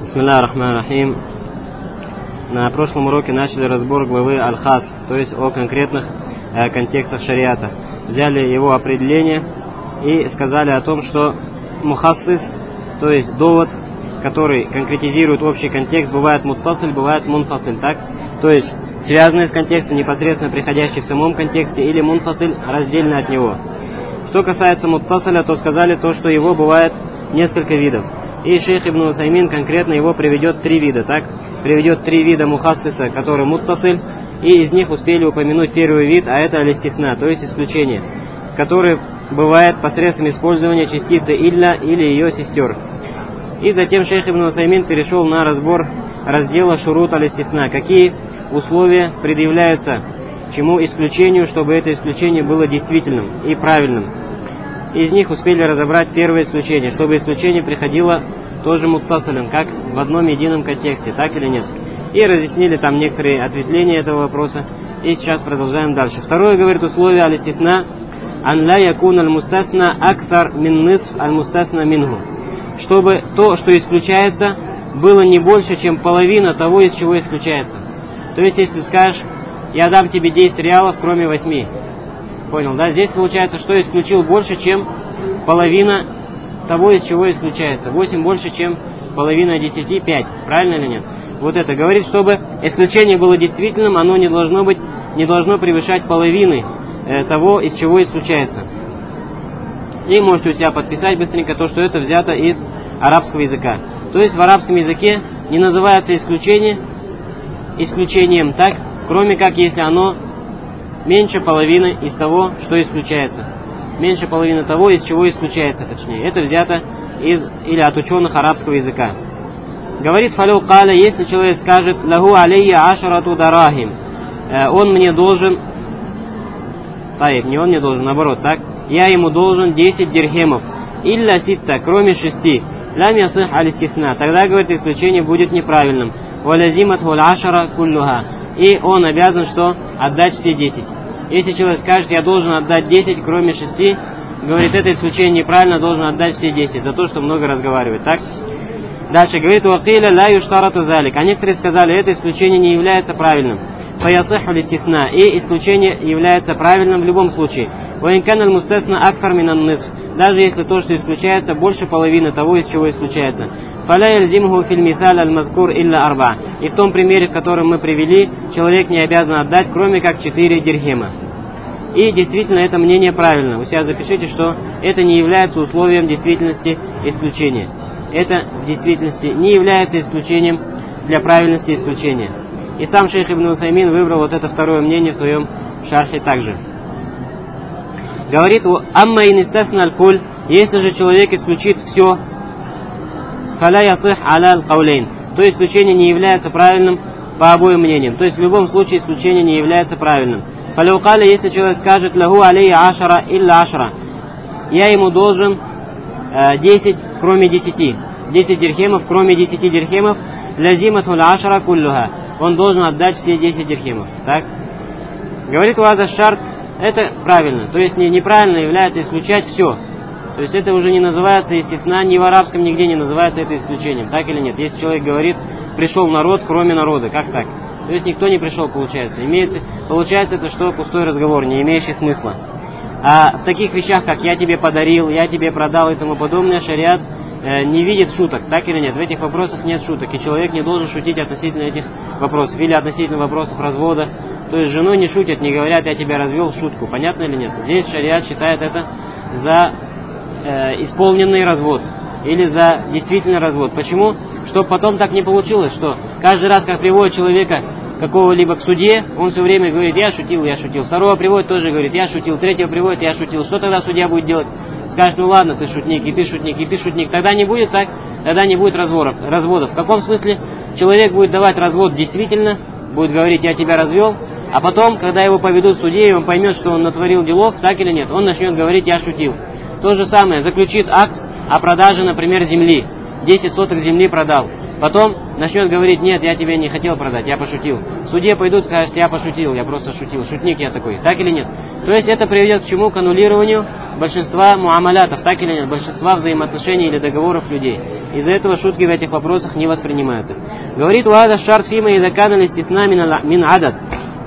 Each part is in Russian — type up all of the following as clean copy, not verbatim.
Бисмилля ар-Рахман ар-Рахим. На прошлом уроке начали разбор главы Аль-Хас, то есть о конкретных контекстах шариата. Взяли его определение и сказали о том, что мухассис, то есть довод, который конкретизирует общий контекст, бывает муттасиль, бывает мунфасиль, так? То есть связанный с контекстом, непосредственно приходящий в самом контексте, или мунфасиль, раздельный от него. Что касается муттасиля, то сказали то, что его бывает несколько видов. И шейх Ибн Усаймин конкретно его приведет три вида, так? Приведет три вида мухассиса, который муттасиль, и из них успели упомянуть первый вид, а это аль-истифна, то есть исключение, который бывает посредством использования частицы илля или ее сестер. И затем шейх Ибн Усаймин перешел на разбор раздела шурут аль-истифна, какие условия предъявляются чему исключению, чтобы это исключение было действительным и правильным. Из них успели разобрать первое исключение, чтобы исключение приходило тоже муттасилем, как в одном едином контексте, так или нет. И разъяснили там некоторые ответвления этого вопроса. И сейчас продолжаем дальше. Второе, говорит, условие аль-истифна ан ла якун аль-мустасна акthар мин нисф аль-мустасна минху. Чтобы то, что исключается, было не больше, чем половина того, из чего исключается. То есть, если скажешь, я дам тебе 10 реалов, кроме 8. Понял, да? Здесь получается, что исключил больше, чем половина того, из чего исключается. 8 больше, чем половина 10, 5. Правильно или нет? Вот это говорит, чтобы исключение было действительным, оно не должно превышать половины того, из чего исключается. И можете у себя подписать быстренько то, что это взято из арабского языка. То есть в арабском языке не называется исключение исключением, так, кроме как если оно меньше половины из того, что исключается. Меньше половины того, из чего исключается, точнее. Это взято или от ученых арабского языка. Говорит фалю каля, если человек скажет лаху алейя ашарату дарахим, он мне должен, не он мне должен, наоборот, так, я ему должен 10 дирхемов, илля ситта, кроме 6, лам ясых аль-истифна, тогда, говорит, исключение будет неправильным. Валязимат хуль ашара куллюха, и он обязан что? Отдать все 10. Если человек скажет, я должен отдать 10, кроме 6, говорит, это исключение неправильно, должен отдать все 10, за то, что много разговаривает, так? Дальше говорит, уакиля ла юштарату залик, а некоторые сказали, это исключение не является правильным. Фаясиху листифна, и исключение является правильным в любом случае. Ваинкан аль-мустасна акфар минан нисф, даже если то, что исключается, больше половины того, из чего исключается. Фаля ялзимху филь мисаль аль-мазкур илля арба, и в том примере, в котором мы привели, человек не обязан отдать, кроме как 4 дирхема. И действительно это мнение правильно. Вы себя запишите, что это не является условием действительности исключения. Это в действительности не является исключением для правильности исключения. И сам шейх Ибн Усаймин выбрал вот это второе мнение в своем шархе также. Говорит, амма инистасна аль-куль, если же человек исключит все, фаля ясых аля аль-каулейн, то исключение не является правильным по обоим мнениям. То есть в любом случае исключение не является правильным. Фаля укаля, если человек скажет лаху алейя ашара илля ашара, я ему должен 10, кроме 10. 10 дирхемов, кроме 10 дирхемов, лязиматхуль ашара куллюха, он должен отдать все 10 дирхемов. Так? Говорит уаза шарт, это правильно. То есть неправильно является исключать все. То есть это уже не называется истифна, ни в арабском нигде не называется это исключением. Так или нет? Если человек говорит, пришел народ, кроме народа. Как так? То есть никто не пришел, получается. Получается это что? Пустой разговор, не имеющий смысла. А в таких вещах, как я тебе подарил, я тебе продал и тому подобное, шариат не видит шуток, так или нет? В этих вопросах нет шуток, и человек не должен шутить относительно этих вопросов, или относительно вопросов развода. То есть с женой не шутят, не говорят, я тебя развел в шутку, понятно или нет? Здесь шариат считает это за исполненный развод, или за действительный развод. Почему? Чтобы потом так не получилось, что каждый раз, как приводит человека какого-либо к суде, он все время говорит, я шутил, я шутил. Второго приводит, тоже говорит, я шутил. Третьего приводит, я шутил. Что тогда судья будет делать? Скажет, ну ладно, ты шутник, и ты шутник, и ты шутник. Тогда не будет так, тогда не будет разводов. В каком смысле? Человек будет давать развод действительно, будет говорить, я тебя развел, а потом, когда его поведут в суде, и он поймет, что он натворил делов, так или нет, он начнет говорить, я шутил. То же самое, заключит акт о продаже, например, земли. 10 соток земли продал. Потом начнет говорить: нет, я тебе не хотел продать, я пошутил. В суде пойдут, скажут: я пошутил, я просто шутил, шутник я такой. Так или нет? То есть это приведет к чему? К аннулированию большинства муамалятов, так или нет? Большинства взаимоотношений или договоров людей. Из-за этого шутки в этих вопросах не воспринимаются. Говорит: «Уада шарт фима идакана листисна мин адад».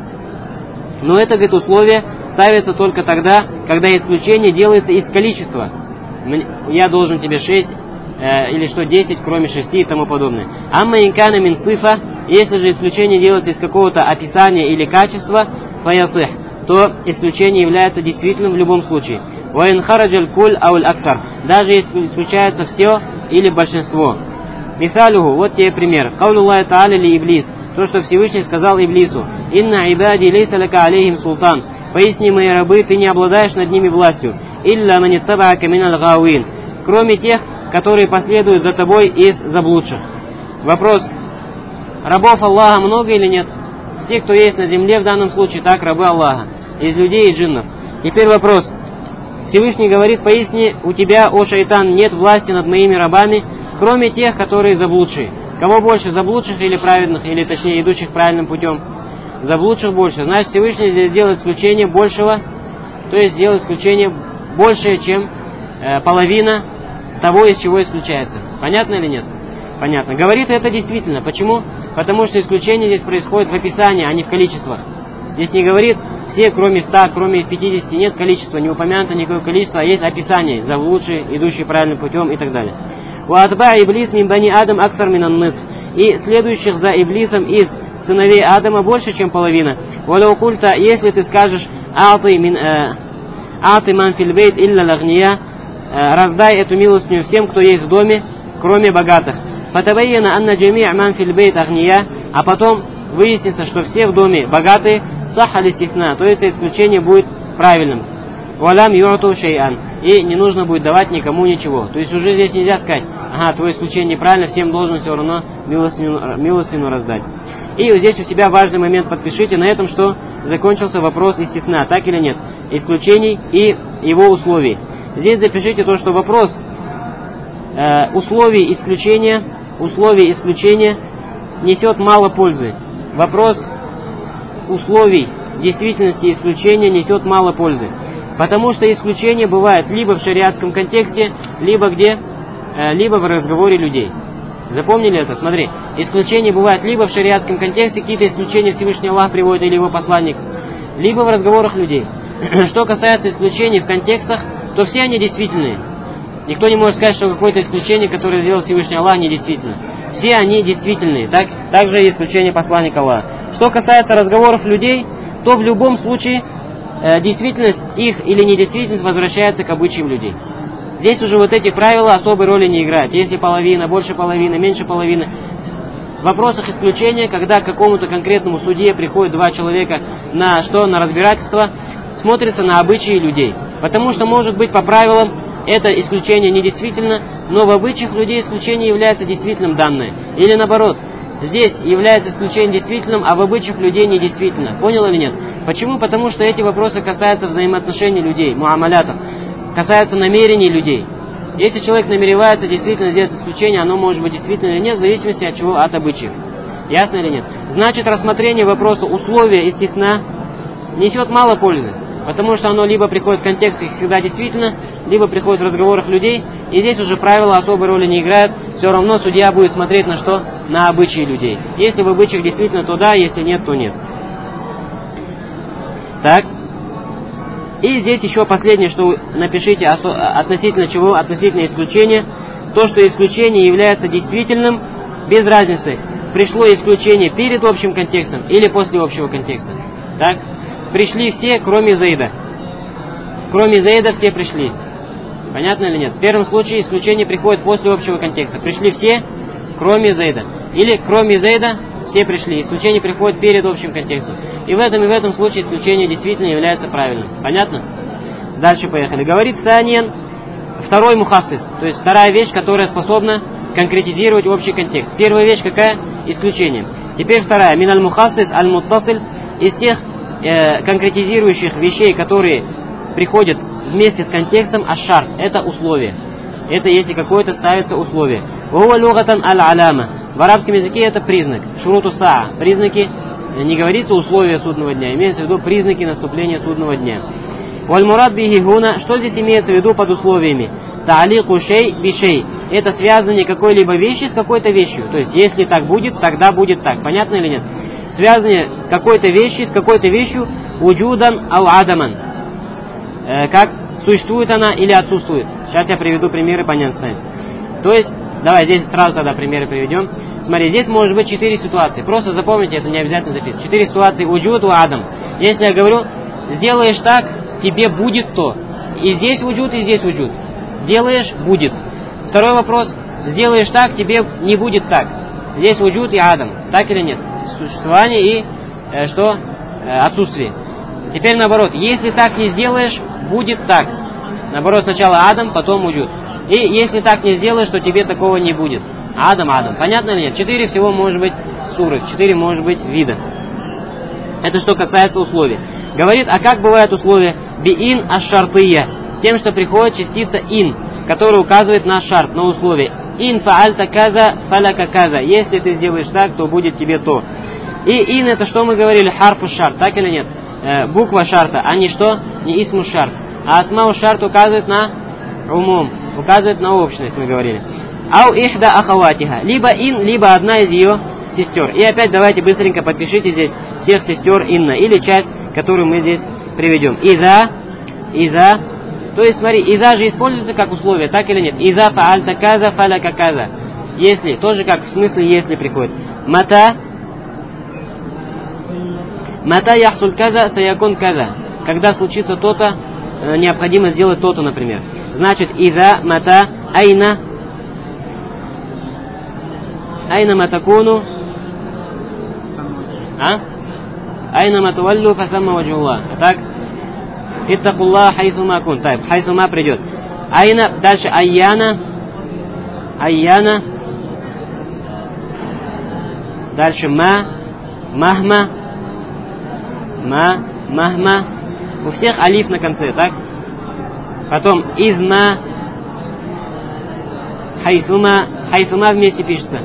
Но это, говорит, условие ставится только тогда, когда исключение делается из количества. Я должен тебе 6 или что 10, кроме 6 и тому подобное. Амма инкана мин сифа, если же исключение делается из какого-то описания или качества, фаясих, то исключение является действительным в любом случае. Ваин хараджаль куль ауль актар, даже если исключается все или большинство. Мисалюху, вот тебе пример. Каулюллахи та'аля ли иблис, то, что Всевышний сказал Иблису: «Инна ибади лейса лака алейхим султан». Поясни, мои рабы, ты не обладаешь над ними властью. «Илля маниттабаака миналь гауин», кроме тех, которые последуют за тобой из заблудших. Вопрос: рабов Аллаха много или нет? Все, кто есть на земле в данном случае, так, рабы Аллаха, из людей и джиннов. Теперь вопрос. Всевышний говорит: поясни, у тебя, о шайтан, нет власти над моими рабами, кроме тех, которые заблудшие. Кого больше, заблудших или праведных, или точнее идущих правильным путем? Заблудших больше. Значит, Всевышний здесь сделает исключение большего, то есть сделает исключение большее, чем половина того, из чего исключается. Понятно или нет? Понятно. Говорит это действительно. Почему? Потому что исключение здесь происходит в описании, а не в количествах. Здесь не говорит все, кроме 100, кроме 50, нет количества, не упомянуто никакое количество, а есть описание: заблудшие, идущие правильным путем и так далее. «Уатба иблис мин бани Адам аксар минан нисф», и следующих за Иблисом из сыновей Адама больше, чем половина. «Валяу культа», если ты скажешь: «Аты ман фил бейт илля лагния», раздай эту милостыню всем, кто есть в доме, кроме богатых. «Фатабайяна анна джами'а ман фил бейт агния», а потом выяснится, что все в доме богатые, сахха листифна, то есть исключение будет правильным. «Валям юату шей'ан», и не нужно будет давать никому ничего. То есть уже здесь нельзя сказать: ага, твое исключение неправильно, всем должен все равно милостину раздать. И вот здесь у себя важный момент подпишите на этом, что закончился вопрос истифна, так или нет, исключений и его условий. Здесь запишите то, что вопрос условий исключения несет мало пользы. Вопрос условий действительности исключения несет мало пользы. Потому что исключение бывает либо в шариатском контексте, либо где? Либо в разговоре людей. Запомнили это? Смотри, исключение бывает либо в шариатском контексте, какие-то исключения Всевышний Аллах приводит или его посланник, либо в разговорах людей. Что касается исключений в контекстах, то все они действительные. Никто не может сказать, что какое-то исключение, которое сделал Всевышний Аллах, недействительно. Все они действительные. Также и исключение посланника Аллаха. Что касается разговоров людей, то в любом случае действительность их или недействительность возвращается к обычаям людей. Здесь уже вот эти правила особой роли не играют. Если половина, больше половины, меньше половины. В вопросах исключения, когда к какому-то конкретному судье приходят два человека на разбирательство, смотрится на обычаи людей. Потому что, может быть, по правилам это исключение недействительно, но в обычаях людей исключение является действительным данное. Или наоборот, здесь является исключение действительным, а в обычаях людей недействительно. Понял или нет? Почему? Потому что эти вопросы касаются взаимоотношений людей, муамалятов, касаются намерений людей. Если человек намеревается действительно сделать исключение, оно может быть действительно или нет, в зависимости от чего? От обычаев. Ясно или нет? Значит, рассмотрение вопроса условия истифна несет мало пользы, потому что оно либо приходит в контексте, их всегда действительно, либо приходит в разговорах людей, и здесь уже правила особой роли не играют, все равно судья будет смотреть на что? На обычаи людей. Если в обычаях действительно, то да, если нет, то нет. Так. И здесь еще последнее, что напишите относительно чего? Относительно исключения. То, что исключение является действительным, без разницы, пришло исключение перед общим контекстом или после общего контекста. Так? Пришли все, кроме Заида. Кроме Заида все пришли. Понятно или нет? В первом случае исключение приходит после общего контекста. Пришли все, кроме Заида. Или кроме Заида все пришли. Исключение приходит перед общим контекстом. И в этом случае исключение действительно является правильным. Понятно? Дальше поехали. Говорит Саньян, второй мухассис. То есть вторая вещь, которая способна конкретизировать общий контекст. Первая вещь какая? Исключение. Теперь вторая. Миналь мухассис аль-муттасиль. Из тех конкретизирующих вещей, которые приходят вместе с контекстом, ашар. Это условие. Это если какое-то ставится условие. Вова лугатан аль-аляма. В арабском языке это признак. Шуруту саа. Признаки, не говорится условия судного дня, имеется в виду признаки наступления судного дня. Валь-мурад бихи гуна, что здесь имеется в виду под условиями? Та'алику шей бишей. Это связывание какой-либо вещи с какой-то вещью. То есть, если так будет, тогда будет так. Понятно или нет? Связывание какой-то вещи с какой-то вещью уджудан ау адаман. Как существует она или отсутствует. Сейчас я приведу примеры, понятно станет. То есть, давай здесь сразу тогда примеры приведем. Смотри, здесь может быть 4 ситуации. Просто запомните, это не обязательно записывать. 4 ситуации уджуд у адам. Если я говорю, сделаешь так, тебе будет то. И здесь уджуд, и здесь уджуд. Делаешь, будет. Второй вопрос. Сделаешь так, тебе не будет так. Здесь уджуд и адам. Так или нет? Существование и отсутствие. Теперь наоборот. Если так не сделаешь, будет так. Наоборот, сначала адам, потом уджуд. И если так не сделаешь, то тебе такого не будет. Адам. Понятно или нет? 4 всего может быть суры. 4 может быть вида. Это что касается условий. Говорит, а как бывают условия? Би-ин аш-шартия. Тем, что приходит частица ин, которая указывает на шарт, на условие. Ин фаальта каза фаляка каза. Если ты сделаешь так, то будет тебе то. И ин это что мы говорили? Харфу шарт. Так или нет? Буква шарта. А не что? Не исму шарт. А асмау шарт указывает на умум. Указывает на общность, мы говорили. Ау ихда ахаватиха. Либо ин, либо одна из ее сестер. И опять давайте быстренько подпишите здесь всех сестер инна. Или часть, которую мы здесь приведем. Иза. То есть, смотри, иза же используется как условие, так или нет? Иза фаальта каза фаляка каза. Если, тоже как в смысле если приходит. Мата яхсуль каза саякун каза. Когда случится то-то, необходимо сделать то-то, например. Значит, иза, мата, айна матакуну, айна матуваллю фасамма ваджуллах. Так? Иттакуллах хайсума кун. Так, хайсума придет. Айна, дальше айяна. Дальше махма. У всех алиф на конце, так? Потом изма. Хайсума вместе пишется.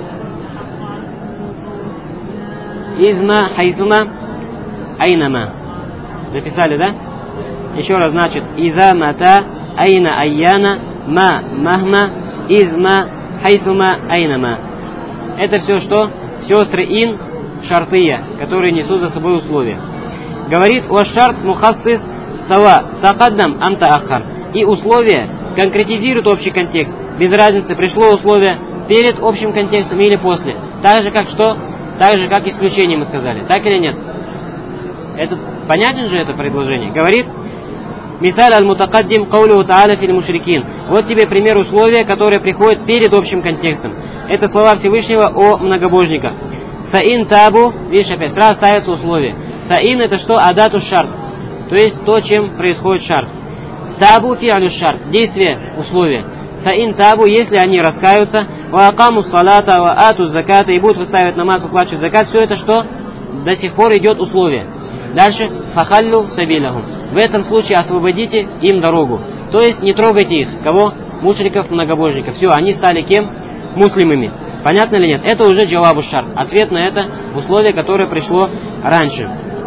Изма, хайсума, айнама. Записали, да? Еще раз, значит, иза, мата, айна, айяна, махма, изма, хайсума, айнама. Это все что? Сестры ин, шартия, которые несут за собой условия. Говорит, уашшарт мухассис сава, такаддам амта ахар. И условия конкретизируют общий контекст. Без разницы, пришло условие перед общим контекстом или после. Так же, как что? Так же, как исключение мы сказали. Так или нет? Это, понятен же это предложение? Говорит, мисаль аль-мутакаддим каулю та'аля фил мушрикин. Вот тебе пример условия, которое приходит перед общим контекстом. Это слова Всевышнего о многобожниках. Фаин табу, видишь, опять сразу ставится условие. Фаин это что? Адату шарт. То есть то, чем происходит шарт. Табу фи'алю шарт. Действие, условие. Фаин табу, если они раскаются, ва акаму салата, ва ату заката, и будут выставить намаз, выплачивать закат, все это что? До сих пор идет условие. Дальше, фахаллю сабилахум. В этом случае освободите им дорогу. То есть не трогайте их. Кого? Мушриков, многобожников. Все, они стали кем? Муслимами. Понятно или нет? Это уже джавабу шарт. Ответ на это условие, которое пришло раньше.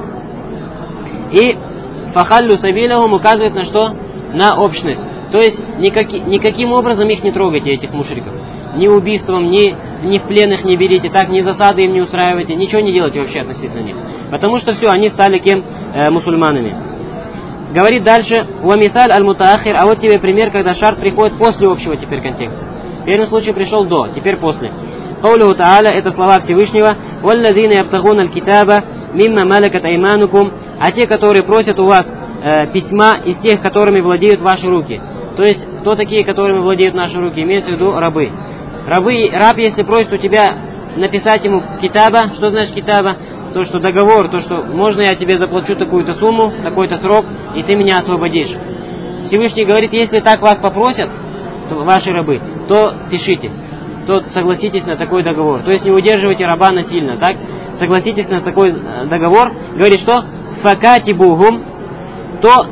И фахаллю сабилахум указывает на что? На общность. То есть никаким образом их не трогайте, этих мушриков. Ни убийством, ни в плен их не берите, так ни засады им не устраивайте, ничего не делайте вообще относительно них. Потому что все, они стали кем? Мусульманами. Говорит дальше, «Уамисаль аль-мутаахир», а вот тебе пример, когда шарт приходит после общего теперь контекста. В первом случае пришел до, теперь после. «Каулюху та'аля» это слова Всевышнего, «Валладзина ябтагуна аль-китаба мимма малакат айманукум», а те, которые просят у вас письма из тех, которыми владеют ваши руки. То есть, кто такие, которыми владеют наши руки? Имеется в виду рабы. Раб, если просит у тебя написать ему китаба, что значит китаба? То, что договор, то, что можно я тебе заплачу такую-то сумму, такой-то срок, и ты меня освободишь. Всевышний говорит, если так вас попросят, то ваши рабы, то пишите, то согласитесь на такой договор. То есть не удерживайте раба насильно, так? Согласитесь на такой договор. Говорит, что? Факатибухум, то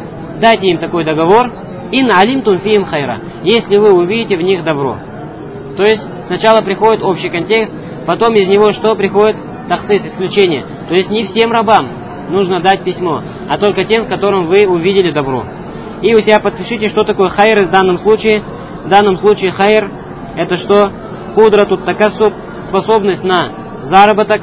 дайте им такой договор, ин алимтум фиим хайра, если вы увидите в них добро. То есть сначала приходит общий контекст, потом из него что приходит? Тахсис, исключение. То есть не всем рабам нужно дать письмо, а только тем, в котором вы увидели добро. И у себя подпишите, что такое хайр в данном случае. В данном случае хайр это что? Кудра тут такасуб, способность на заработок.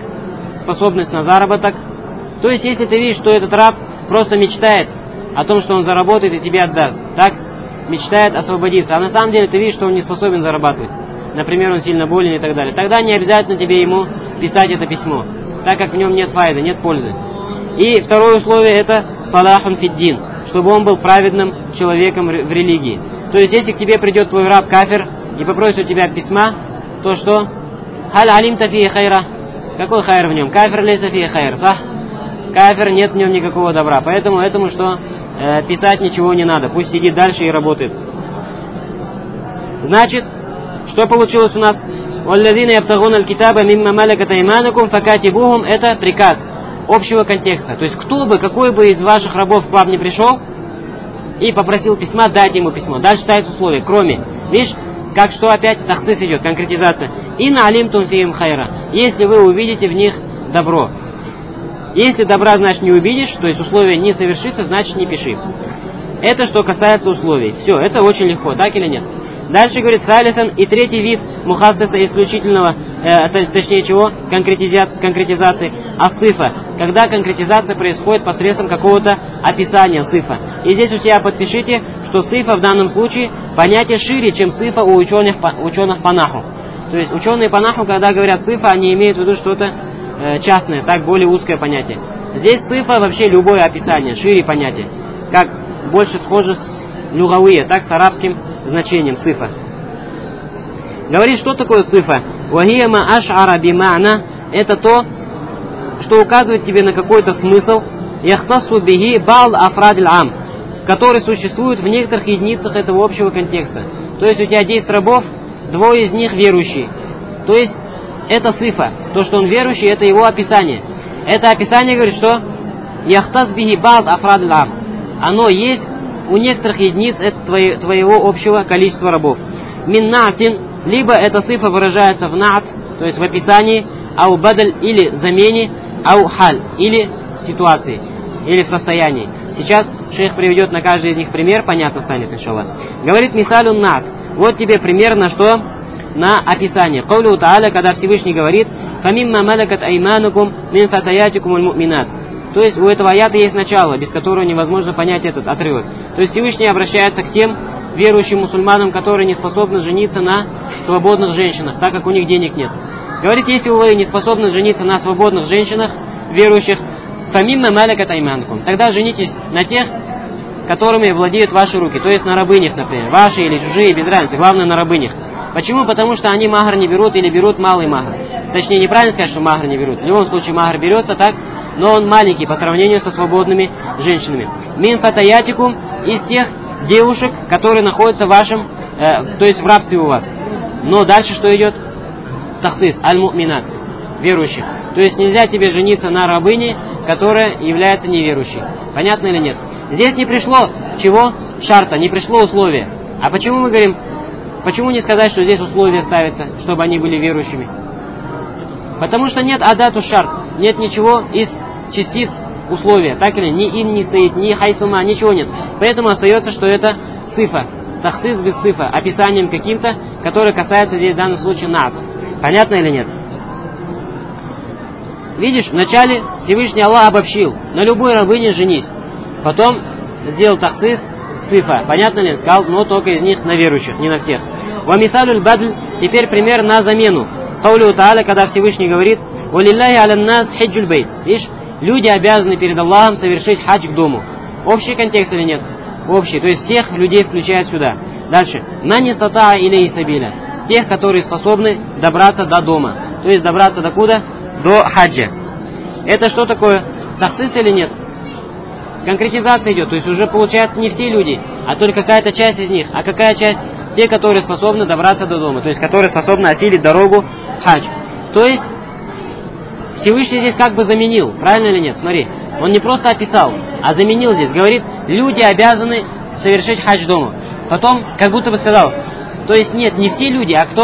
То есть если ты видишь, что этот раб просто мечтает о том, что он заработает и тебе отдаст, так? Мечтает освободиться, а на самом деле ты видишь, что он не способен зарабатывать. Например, он сильно болен и так далее. Тогда не обязательно тебе ему писать это письмо, так как в нем нет файда, нет пользы. И второе условие это салахун фиддин, чтобы он был праведным человеком в религии. То есть если к тебе придет твой раб кафир и попросит у тебя письма, то что? Халь алимта фи хайра. Какой хайр в нем? Кафир лейса фи хайр, сах? Кафир, нет в нем никакого добра. Поэтому этому что? Писать ничего не надо. Пусть сидит дальше и работает. Значит, что получилось у нас? وَالَّذِينَ يَبْتَغُونَ الْكِتَابَ مِمَّا مَلَكَتْ أَيْمَانُكُمْ فَكَاتِبُوهُم. Это приказ общего контекста. То есть какой бы из ваших рабов к вам не пришел и попросил письма, дайте ему письмо. Дальше ставится условие, кроме. Видишь, как что опять тахсис идет, конкретизация. «Ин алимтум фихим хайра». Если вы увидите в них добро. Если добра, значит, не увидишь, то есть условие не совершится, значит, не пиши. Это что касается условий. Все, это очень легко, так или нет? Дальше говорит салисан, и третий вид мухассиса исключительного, точнее чего, конкретизации, асыфа, когда конкретизация происходит посредством какого-то описания сыфа. И здесь у себя подпишите, что сыфа в данном случае понятие шире, чем сыфа у ученых по наху. То есть ученые по наху, когда говорят сыфа, они имеют в виду что-то частное, так более узкое понятие. Здесь сыфа вообще любое описание, шире понятие, как больше схоже с люгавия, так с арабским значением сыфа. Говорит, что такое сыфа? Вахияма аш'ара бима'на. Это то, что указывает тебе на какой-то смысл. Яхтасу бихи бал афрадиль ам, который существует в некоторых единицах этого общего контекста. То есть у тебя 10 рабов, 2 из них верующие. То есть это сыфа. То, что он верующий, это его описание. Это описание говорит, что яхтас бихи бал афрадиль ам. Оно есть у некоторых единиц твоего общего количества рабов. Мин на'тин, либо эта сыфа выражается в на'т, то есть в описании, ау бадаль или замене, ау халь или ситуации, или в состоянии. Сейчас шейх приведет на каждый из них пример, понятно станет, иншаллах. Говорит мисалю на'т. Вот тебе пример на что? На описание. Каулю та'аля, когда Всевышний говорит: «Фамимма малакат айманукум мин фатаятикум аль-му'минат». То есть у этого аята есть начало, без которого невозможно понять этот отрывок. То есть Всевышний обращается к тем верующим мусульманам, которые не способны жениться на свободных женщинах, так как у них денег нет. Говорит, если вы не способны жениться на свободных женщинах, верующих, фамимма малакат айманукум, тогда женитесь на тех, которыми владеют ваши руки, то есть на рабынях, например, ваши или чужие, без разницы, главное на рабынях. Почему? Потому что они махр не берут или берут малый махр. Точнее, неправильно сказать, что махр не берут. В любом случае махр берется так, но он маленький по сравнению со свободными женщинами. Мин фатаятикум, из тех девушек, которые находятся в вашем, то есть в рабстве у вас. Но дальше что идет? Тахсис, аль-му'минат, верующих. То есть нельзя тебе жениться на рабыне, которая является неверующей. Понятно или нет? Здесь не пришло чего? Шарта, не пришло условия. А почему мы говорим, почему не сказать, что здесь условия ставятся, чтобы они были верующими? Потому что нет адату шарт, нет ничего из частиц условия, так или ни ин не стоит, ни хайсума, ничего нет. Поэтому остается, что это сыфа, тахсис без сыфа, описанием каким-то, которое касается здесь в данном случае над. Понятно или нет? Видишь, вначале Всевышний Аллах обобщил: на любой рабыне женись. Потом сделал тахсис, сыфа. Понятно ли? Сказал, но только из них на верующих, не на всех. Вамиталюль бадль, теперь пример на замену. Каулю та'аля, когда Всевышний говорит: «Валиллахи алям нас хиджуль бейт». Видишь, люди обязаны перед Аллахом совершить хадж к дому. Общий контекст или нет? Общий, то есть всех людей включает сюда. Дальше. Мани статаа илей сабиля. Тех, которые способны добраться до дома. То есть добраться до куда? До хаджа. Это что такое? Тахсис или нет? Конкретизация идет, то есть уже получается не все люди, а только какая-то часть из них. А какая часть? Те, которые способны добраться до дома, то есть которые способны осилить дорогу хадж. То есть Всевышний здесь как бы заменил, правильно или нет? Смотри, он не просто описал, а заменил здесь. Говорит, люди обязаны совершить хадж дома. Потом как будто бы сказал, то есть нет, не все люди, а кто?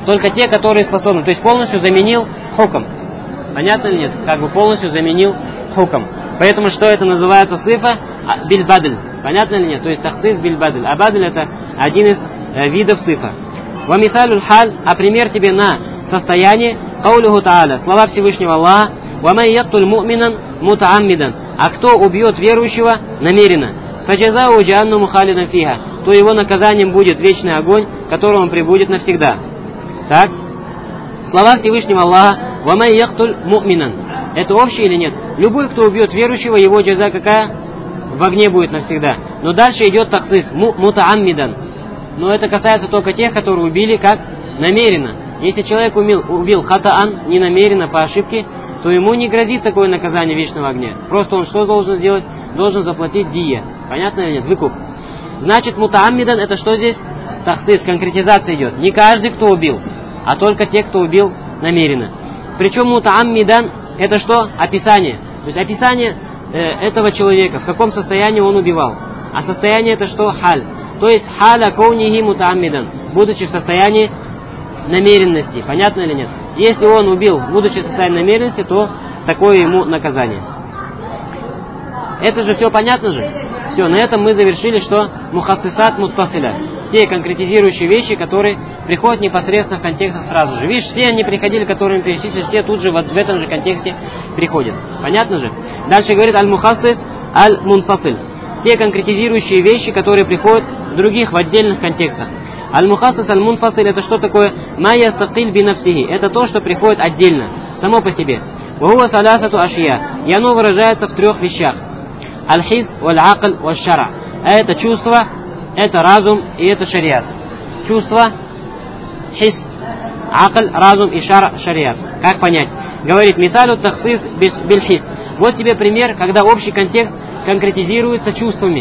Только те, которые способны. То есть полностью заменил хукм. Понятно или нет? Как бы полностью заменил хукм. Поэтому что это называется сифа? Биль-бадль. Понятно или нет? То есть тахсис биль-бадль. А бадль это один из видов сифа. Ва мисалюль халь, а пример тебе на состояние, каулюху тааля, слова Всевышнего Аллаха, ва май яктуль му'минан мутааммидан, а кто убьет верующего намеренно, фаджазау джаннуму халидан фиха, то его наказанием будет вечный огонь, в котором он пребудет навсегда. Так? Слова Всевышнего Аллаха, ва май яктуль му'минан, это общее или нет? Любой, кто убьет верующего, его джаза какая? В огне будет навсегда. Но дальше идет таксис, мутааммидан. Но это касается только тех, которые убили как намеренно. Если человек убил хатаан, ненамеренно, по ошибке, то ему не грозит такое наказание вечного огня. Просто он что должен сделать? Должен заплатить дия. Понятно или нет? Выкуп. Значит, мутааммидан это что здесь? Тахсис, конкретизация идет. Не каждый, кто убил, а только те, кто убил намеренно. Причем мутааммидан это что? Описание. То есть описание этого человека, в каком состоянии он убивал. А состояние это что? Халь. То есть халя коунихи мутааммидан, будучи в состоянии намеренности. Понятно или нет? Если он убил, будучи в состоянии намеренности, то такое ему наказание. Это же все понятно же? Все, на этом мы завершили, что мухассисат муттасиля. Те конкретизирующие вещи, которые приходят непосредственно в контекстах сразу же. Видишь, все они приходили, которые мы перечислили, все тут же в этом же контексте приходят. Понятно же? Дальше говорит аль-мухассис аль-мунфасиль. Те конкретизирующие вещи, которые приходят в других, в отдельных контекстах. Аль-мухассис аль-мунфасиль это что такое? Ма ястакиль би нафсихи. Это то, что приходит отдельно, само по себе. Вахуа салясату ашия. И оно выражается в трех вещах. Аль-хис, валь-акл, валь-шара. Это чувство, это разум и это шариат. Чувство, хис, акл, разум и шариат. Как понять? Говорит, миталю таксис биль-хис. Вот тебе пример, когда общий контекст конкретизируется чувствами.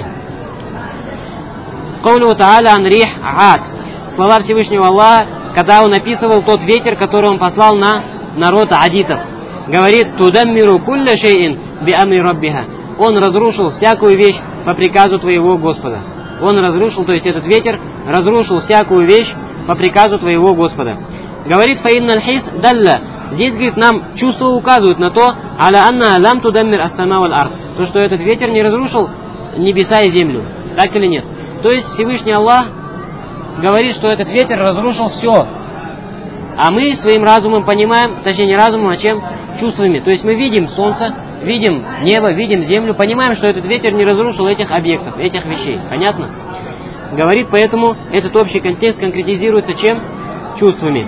Каулю тааля ан рих ад. Слова Всевышнего Аллаха, когда он описывал тот ветер, который он послал на народ адитов. Говорит, тудаммиру кулля шейин би амри раббиха. Он разрушил всякую вещь по приказу твоего Господа. Он разрушил, то есть этот ветер разрушил всякую вещь по приказу твоего Господа. Говорит, фаинналь хис далля. Здесь, говорит, нам чувства указывают на то, аля анна лам тудаммир ас-сама валь ард. То, что этот ветер не разрушил небеса и землю. Так или нет? То есть Всевышний Аллах говорит, что этот ветер разрушил все. А мы своим разумом понимаем, точнее не разумом, а чем? Чувствами. То есть мы видим солнце, видим небо, видим землю, понимаем, что этот ветер не разрушил этих объектов, этих вещей. Понятно? Говорит, поэтому этот общий контекст конкретизируется чем? Чувствами.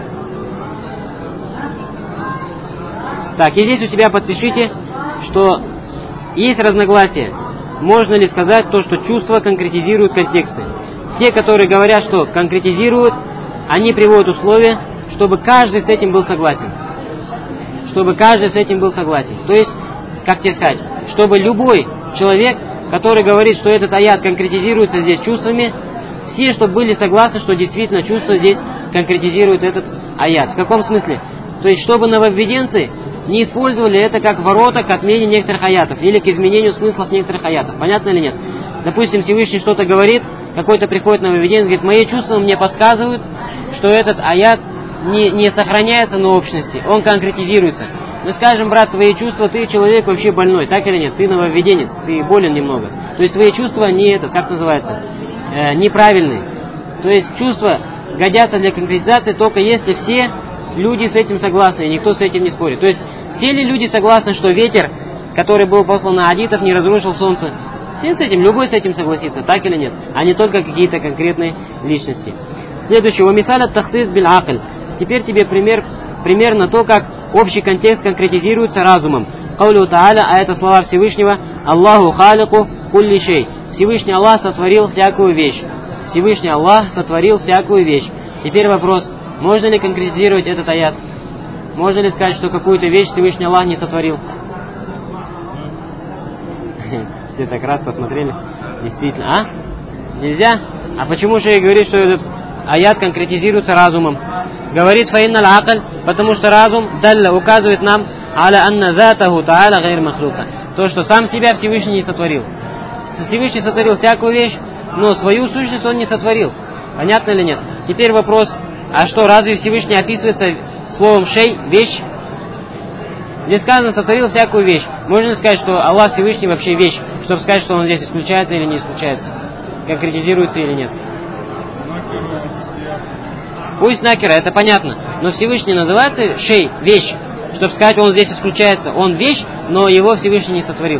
Так, и здесь у тебя подпишите, что есть разногласия. Можно ли сказать то, что чувства конкретизируют контексты? Те, которые говорят, что конкретизируют, они приводят условия, чтобы каждый с этим был согласен. Чтобы каждый с этим был согласен. То есть, как тебе сказать, чтобы любой человек, который говорит, что этот аят конкретизируется здесь чувствами, все, чтобы были согласны, что действительно чувства здесь конкретизируют этот аят. В каком смысле? То есть, чтобы нововведенцы не использовали это как ворота к отмене некоторых аятов или к изменению смыслов некоторых аятов. Понятно или нет? Допустим, Всевышний что-то говорит, какой-то приходит нововведенец, говорит, мои чувства мне подсказывают, что этот аят не сохраняется на общности, он конкретизируется. Мы скажем, брат, твои чувства, ты человек вообще больной, так или нет? Ты нововведенец, ты болен немного. То есть твои чувства не это, как называется, неправильные. То есть чувства годятся для конкретизации только если все люди с этим согласны, и никто с этим не спорит. То есть все ли люди согласны, что ветер, который был послан на адитов, не разрушил солнце? Все с этим, любой с этим согласится, так или нет? А не только какие-то конкретные личности. Следующее. «Вамисаля тахсис биль акль». Теперь тебе примерно то, как общий контекст конкретизируется разумом. Каулю тааля, а это слова Всевышнего, Аллаху халику кулли шей. Всевышний Аллах сотворил всякую вещь. Всевышний Аллах сотворил всякую вещь. Теперь вопрос, можно ли конкретизировать этот аят? Можно ли сказать, что какую-то вещь Всевышний Аллах не сотворил? Все так раз посмотрели. Действительно. А? Нельзя? А почему же и говорит, что этот аят конкретизируется разумом? Говорит фаинналь акль, потому что разум далля указывает нам аля анна затаху тааля гайр махлука. То, что сам себя Всевышний не сотворил. Всевышний сотворил всякую вещь, но свою сущность он не сотворил. Понятно или нет? Теперь вопрос, А что, разве Всевышний описывается словом шей, вещь? Здесь сказано, сотворил всякую вещь. Можно сказать, что Аллах Всевышний вообще вещь, чтобы сказать, что он здесь исключается или не исключается, конкретизируется или нет. Пусть накера, это понятно. Но Всевышний называется шей, вещь, чтобы сказать, он здесь исключается. Он вещь, но его Всевышний не сотворил.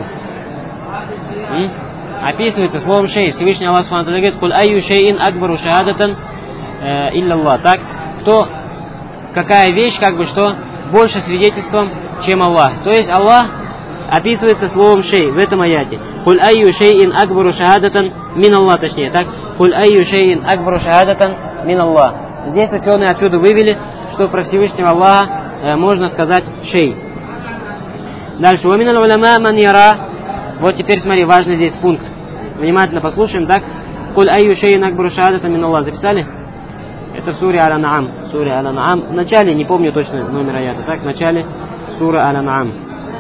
Описывается словом шей. Всевышний Аллах Субхану ва Тааля говорит: «Куль айю шейин акбару шахадатан илля. Так, какая вещь, как бы что, больше свидетельством, чем Аллах. То есть Аллах описывается словом шей в этом аяте. «Куль айю шейин акбару шахадатан мин Аллах», точнее, так? «Куль айю шейин акбару шахадатан мин Аллах». Здесь ученые отсюда вывели, что про Всевышнего Аллаха можно сказать шей. Дальше. «Ва минал уляма ман яра». Вот теперь смотри, важный здесь пункт. Внимательно послушаем, так? «Куль айю шейин акбару шахадатан мин Аллах». Записали? Это в суре Аль-Ан'ам. Суре Аль-Ан'ам. В начале, не помню точно номер аята, так? В начале сура Аль-Ан'ам.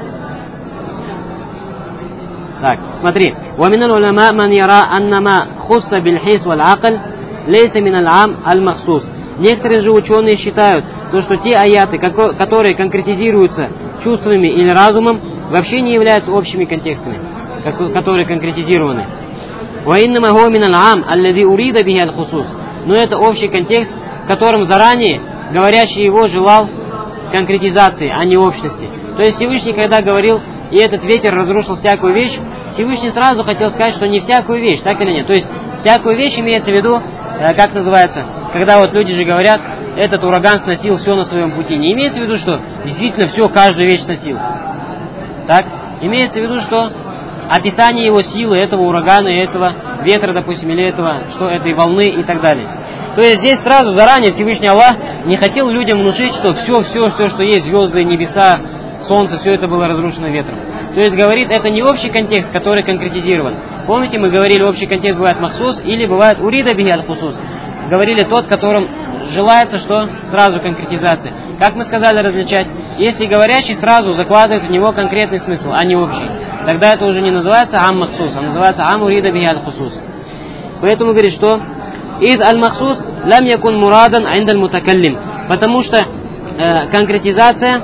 Так, смотри. وَمِنَ الْعُلَمَاءِ مَنْ يَرَى أَنَّمَا خُصَّ بِالْحِسِّ وَالْعَقْلِ لَيْسَ مِنَ الْعَامِ الْمَخْصُوص. Некоторые же ученые считают, что те аяты, которые конкретизируются чувствами или разумом, вообще не являются общими контекстами, которые конкретизированы. وَإِنَّمَا هُوَ مِنَ الْعَامِ الَّذِي أُرِيدَ بِهِ الْخُصُوص. Но это общий контекст, в котором заранее говорящий его желал конкретизации, а не общности. То есть Всевышний, когда говорил, и этот ветер разрушил всякую вещь, Всевышний сразу хотел сказать, что не всякую вещь, так или нет? То есть всякую вещь имеется в виду, как называется, когда вот люди же говорят, этот ураган сносил все на своем пути. Не имеется в виду, что действительно все, каждую вещь сносил. Так? Имеется в виду, что описание его силы, этого урагана, этого ветра, допустим, или этой волны и так далее. То есть здесь сразу заранее Всевышний Аллах не хотел людям внушить, что все, что есть, звезды, небеса, солнце, все это было разрушено ветром. То есть говорит, это не общий контекст, который конкретизирован. Помните, мы говорили, общий контекст бывает махсус или бывает урида биhi аль-хусус. Говорили тот, которым желается, что сразу конкретизация. Как мы сказали различать, если говорящий сразу закладывает в него конкретный смысл, а не общий, тогда это уже не называется ам махсус, а называется ам урида биhi аль-хусус. Поэтому говорит, что из аль-махсус лам якун мурадан айнда аль-мутакаллим. Потому что конкретизация,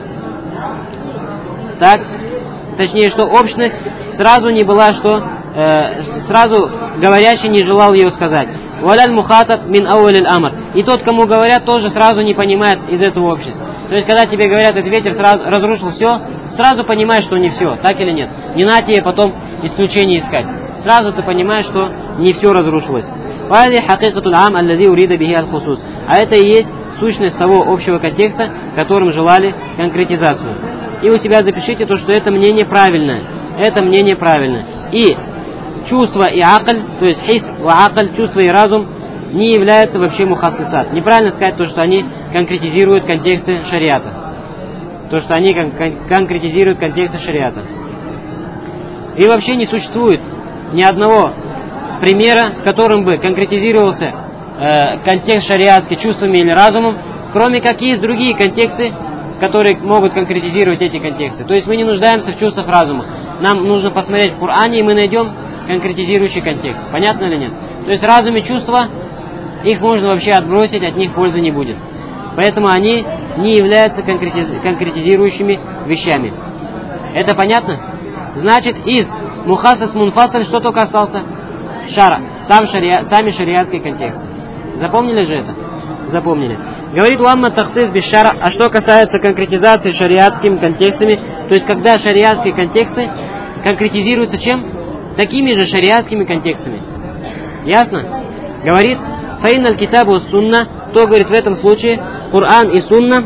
так, точнее, что общность сразу не была, что сразу говорящий не желал ее сказать. Валяль мухатаб мин ауалил амр. И тот, кому говорят, тоже сразу не понимает из этого общества. То есть, когда тебе говорят, этот ветер сразу разрушил все, сразу понимаешь, что не все, так или нет. Не надо тебе потом исключение искать. Сразу ты понимаешь, что не все разрушилось. А это и есть сущность того общего контекста, которым желали конкретизацию. И у тебя запишите то, что это мнение правильное. Это мнение правильное. И чувство и акль, то есть хис ва акль, чувство и разум, не являются вообще мухассисат. Неправильно сказать то, что они конкретизируют контексты шариата. То, что они конкретизируют контексты шариата. И вообще не существует ни одного примера, в котором бы конкретизировался контекст шариатский чувствами или разумом, кроме как есть другие контексты, которые могут конкретизировать эти контексты. То есть мы не нуждаемся в чувствах разума. Нам нужно посмотреть в Коране, и мы найдем конкретизирующий контекст. Понятно или нет? То есть разум и чувства, их можно вообще отбросить, от них пользы не будет. Поэтому они не являются конкретизирующими вещами. Это понятно? Значит, из мухассас мунфасаль что только остался? Шара. Сами шариатские контексты. Запомнили же это? Запомнили. Говорит уамма тахсис без шара. А что касается конкретизации шариатскими контекстами, то есть когда шариатские контексты конкретизируются чем? Такими же шариатскими контекстами. Ясно? Говорит фаинналь китабу сунна, то говорит в этом случае Коран и сунна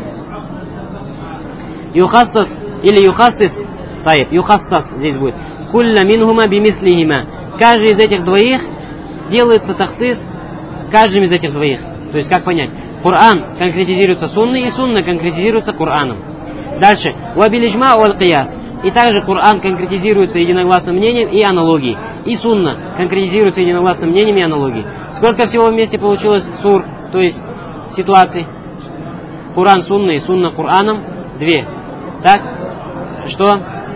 юхассас или юхассис, юхассас здесь будет, кулля минхума бимислихима. Каждый из этих двоих делается тахсис каждым из этих двоих. То есть как понять? Коран конкретизируется сунной, и сунна конкретизируется Кораном. Дальше. Уабилиджма уаль кияс. И также Коран конкретизируется единогласным мнением и аналогией. И сунна конкретизируется единогласным мнением и аналогией. Сколько всего вместе получилось сур, то есть ситуаций? Коран сунной и сунна Кораном 2. Так? Что?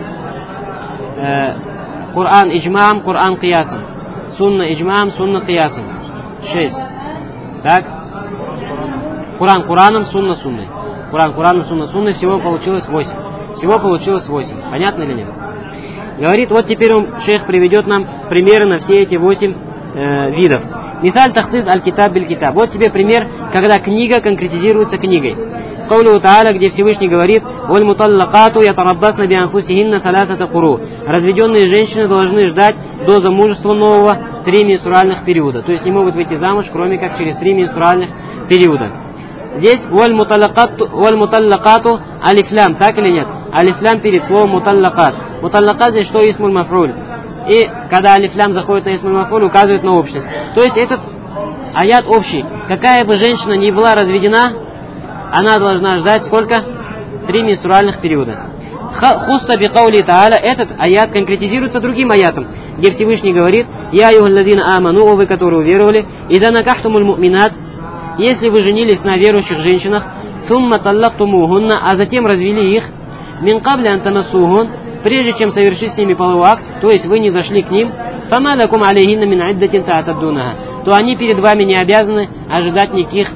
Коран иджмаам, Коран киясом. Сунна иджмаам, сунна киясом. 6. Так? Куран Кураном, Сунна Сунной. Куран Кураном, Сунна Сунной, всего получилось 8. Всего получилось 8. Понятно или нет? Говорит, вот теперь шейх приведет нам примеры на все эти 8 видов. Мисаль тахсис аль-китаб биль-китаб. Вот тебе пример, когда книга конкретизируется книгой. Каулю Тааля, где Всевышний говорит: «Воль муталлакату ятараббасна бианфусихинна саласата куру». Разведенные женщины должны ждать до замужества нового 3 менструальных периода. То есть не могут выйти замуж, кроме как через 3 менструальных периода. Здесь «Воль муталлакату алифлям». Так или нет? Алифлям перед словом муталлакат. Муталлакат здесь что? Исмуль мафруль. И когда алифлям заходит на исмуль мафруль, указывает на общность. То есть этот аят общий. Какая бы женщина ни была разведена, она должна ждать сколько? 3 менструальных периода. Хусса би каули тааля. Этот аят конкретизируется другим аятом, где Всевышний говорит: «Я юхалладина аману», о вы, которые уверовали, «Ида накахтумуль му'минат», если вы женились на верующих женщинах, «Сумма таллактумухунна», а затем развели их, «Мин кабли антамасухун», прежде чем совершить с ними половой акт, то есть вы не зашли к ним, «Фама лакум алейхинна мин иддатин та'таддунаха», то они перед вами не обязаны ожидать никаких,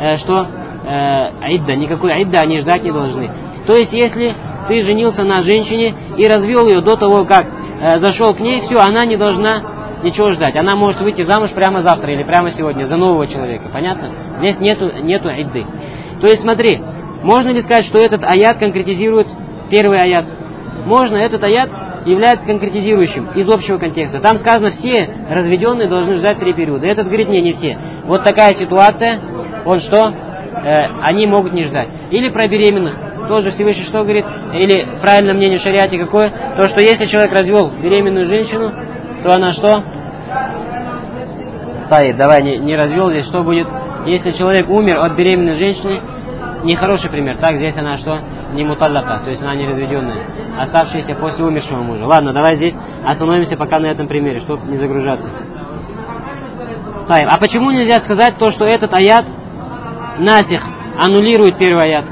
идда, никакой идда они ждать не должны. То есть, если ты женился на женщине и развел ее до того, как зашел к ней, все, она не должна ничего ждать. Она может выйти замуж прямо завтра или прямо сегодня за нового человека. Понятно? Здесь нету идды. То есть, смотри, можно ли сказать, что этот аят конкретизирует первый аят? Можно, этот аят является конкретизирующим из общего контекста. Там сказано, все разведенные должны ждать 3 периода. Этот говорит, не все. Вот такая ситуация, он что? Они могут не ждать. Или про беременных. Тоже Всевышний что говорит? Или правильное мнение в шариате какое? То, что если человек развел беременную женщину, то она что? Давай, не развел здесь. Что будет? Если человек умер от беременной женщины, нехороший пример. Так, здесь она что? Не муталлака, то есть она не разведенная, оставшаяся после умершего мужа. Ладно, давай здесь остановимся пока на этом примере, чтобы не загружаться. А почему нельзя сказать то, что этот аят насих аннулирует первый аят?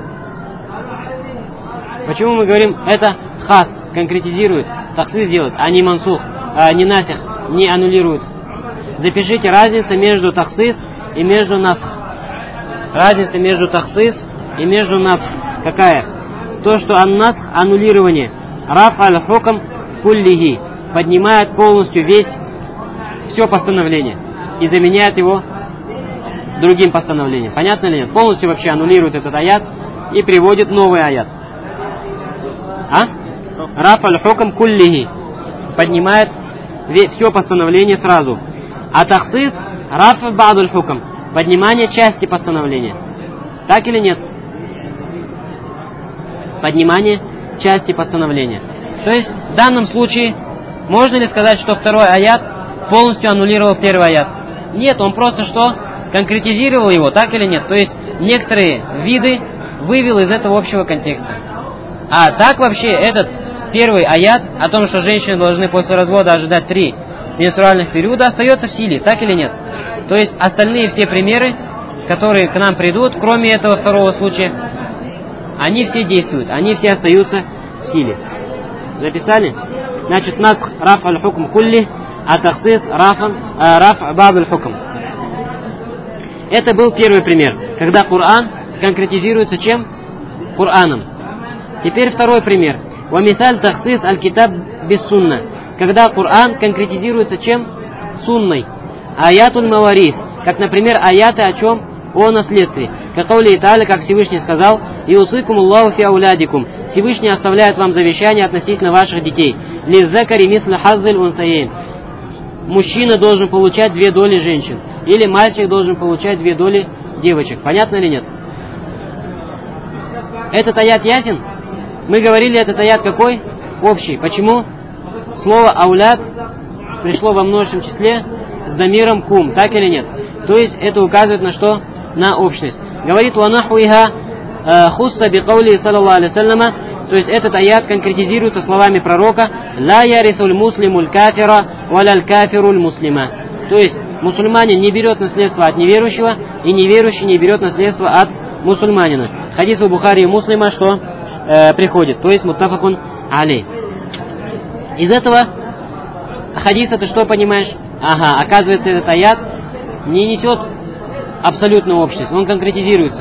Почему мы говорим, это хас конкретизирует, таксис делает, а не мансух, не насих, не аннулирует? Запишите разницу между таксис и между насх. Разница между таксис и между насх какая? То, что ан-насх, аннулирование, раф аль-хукам куллихи, поднимает полностью все постановление и заменяет его другим постановлением. Понятно ли нет? Полностью вообще аннулирует этот аят и приводит новый аят. Раф аль-хукам куллихи, поднимает все постановление сразу. А таксис раф ба'д аль-хукам, поднимание части постановления. Так или нет? Поднимание части постановления. То есть в данном случае можно ли сказать, что второй аят полностью аннулировал первый аят? Нет, он просто что? Конкретизировал его, так или нет? То есть некоторые виды вывел из этого общего контекста. А так вообще этот первый аят о том, что женщины должны после развода ожидать 3 менструальных периода, остается в силе, так или нет? То есть остальные все примеры, которые к нам придут, кроме этого второго случая, они все действуют, они все остаются в силе. Записали? Значит, насх раф аль-хукм кулли, а таксис раф баб аль-хукм. Это был первый пример, когда Коран конкретизируется чем? Кораном. Теперь второй пример. Вамисаль таксис аль-китаб без сунна. Когда Коран конкретизируется чем? Сунной. Аятуль мавариф. Как, например, аяты о чем? О наследстве. Как каули Тааля, как Всевышний сказал: «Иусыкум Аллаху фи аулядикум». Всевышний оставляет вам завещание относительно ваших детей. Лиззакари мисля хаззиль унсаейн. Мужчина должен получать 2 доли женщин. Или мальчик должен получать 2 доли девочек. Понятно или нет? Этот аят ясен? Мы говорили, этот аят какой? Общий. Почему? Слово ауляд пришло во множественном числе с дамиром кум. Так или нет? То есть это указывает на что? На общность. Говорит ванахуиха хусса би каули саллаллаху алейхи вассаляма. То есть этот аят конкретизируется словами пророка: ла ярисуль муслимуль кафира валяль кафируль муслима. То есть мусульманин не берет наследство от неверующего, и неверующий не берет наследство от мусульманина. Хадис у Бухари и Муслима что приходит. То есть муттафакун алей. Из этого хадиса ты что понимаешь? Оказывается, этот аят не несет абсолютную общность, он конкретизируется.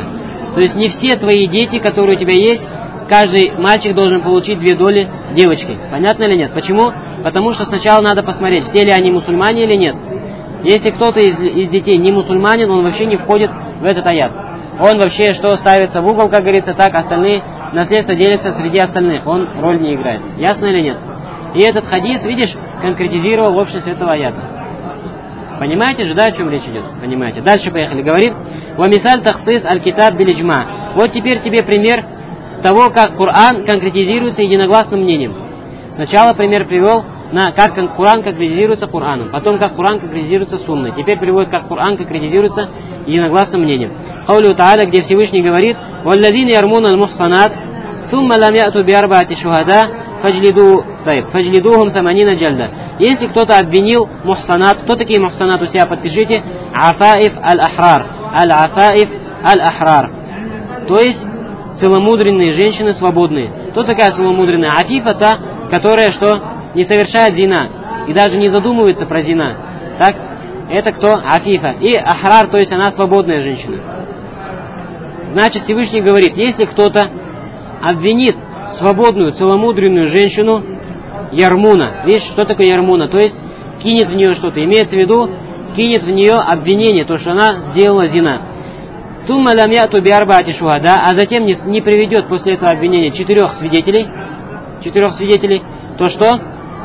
То есть не все твои дети, которые у тебя есть, каждый мальчик должен получить 2 доли девочки. Понятно или нет? Почему? Потому что сначала надо посмотреть, все ли они мусульмане или нет. Если кто-то из детей не мусульманин, он вообще не входит в этот аят. Он вообще что ставится в угол, как говорится, так остальные наследство делится среди остальных. Он роль не играет. Ясно или нет? И этот хадис, видишь, конкретизировал общность этого аята. Понимаете же, да, о чем речь идет? Понимаете. Дальше поехали. Говорит: «Вамисаль тахсис аль-китаб биль-иджма». Вот теперь тебе пример того, как Коран конкретизируется единогласным мнением. Сначала пример привел, как Коран конкретизируется Кораном, потом как Коран конкретизируется Сунной. Теперь приводит, как Коран конкретизируется единогласным мнением. Хаулю Тааля, где Всевышний говорит: «Валладин ярмун аль-мухсанат, сумма лам яту биарбаати шухада, фаджлидухум саманина джальда». Если кто-то обвинил мухсанат, кто такие мухсанат, у себя подпишите: афаиф аль-ахрар. Аль-афаиф аль-ахрар. То есть целомудренные женщины свободные. Кто такая целомудренная? Афифа та, которая что? Не совершает зина и даже не задумывается про зина. Так? Это кто? Афифа. И ахрар, то есть она свободная женщина. Значит, Всевышний говорит, если кто-то обвинит свободную, целомудренную женщину, ярмуна. Видишь, что такое ярмуна? То есть кинет в нее что-то. Имеется в виду, кинет в нее обвинение, то, что она сделала зина. Сумма лам яту биарбаати шухада, а затем не приведет после этого обвинения 4 свидетелей, то что?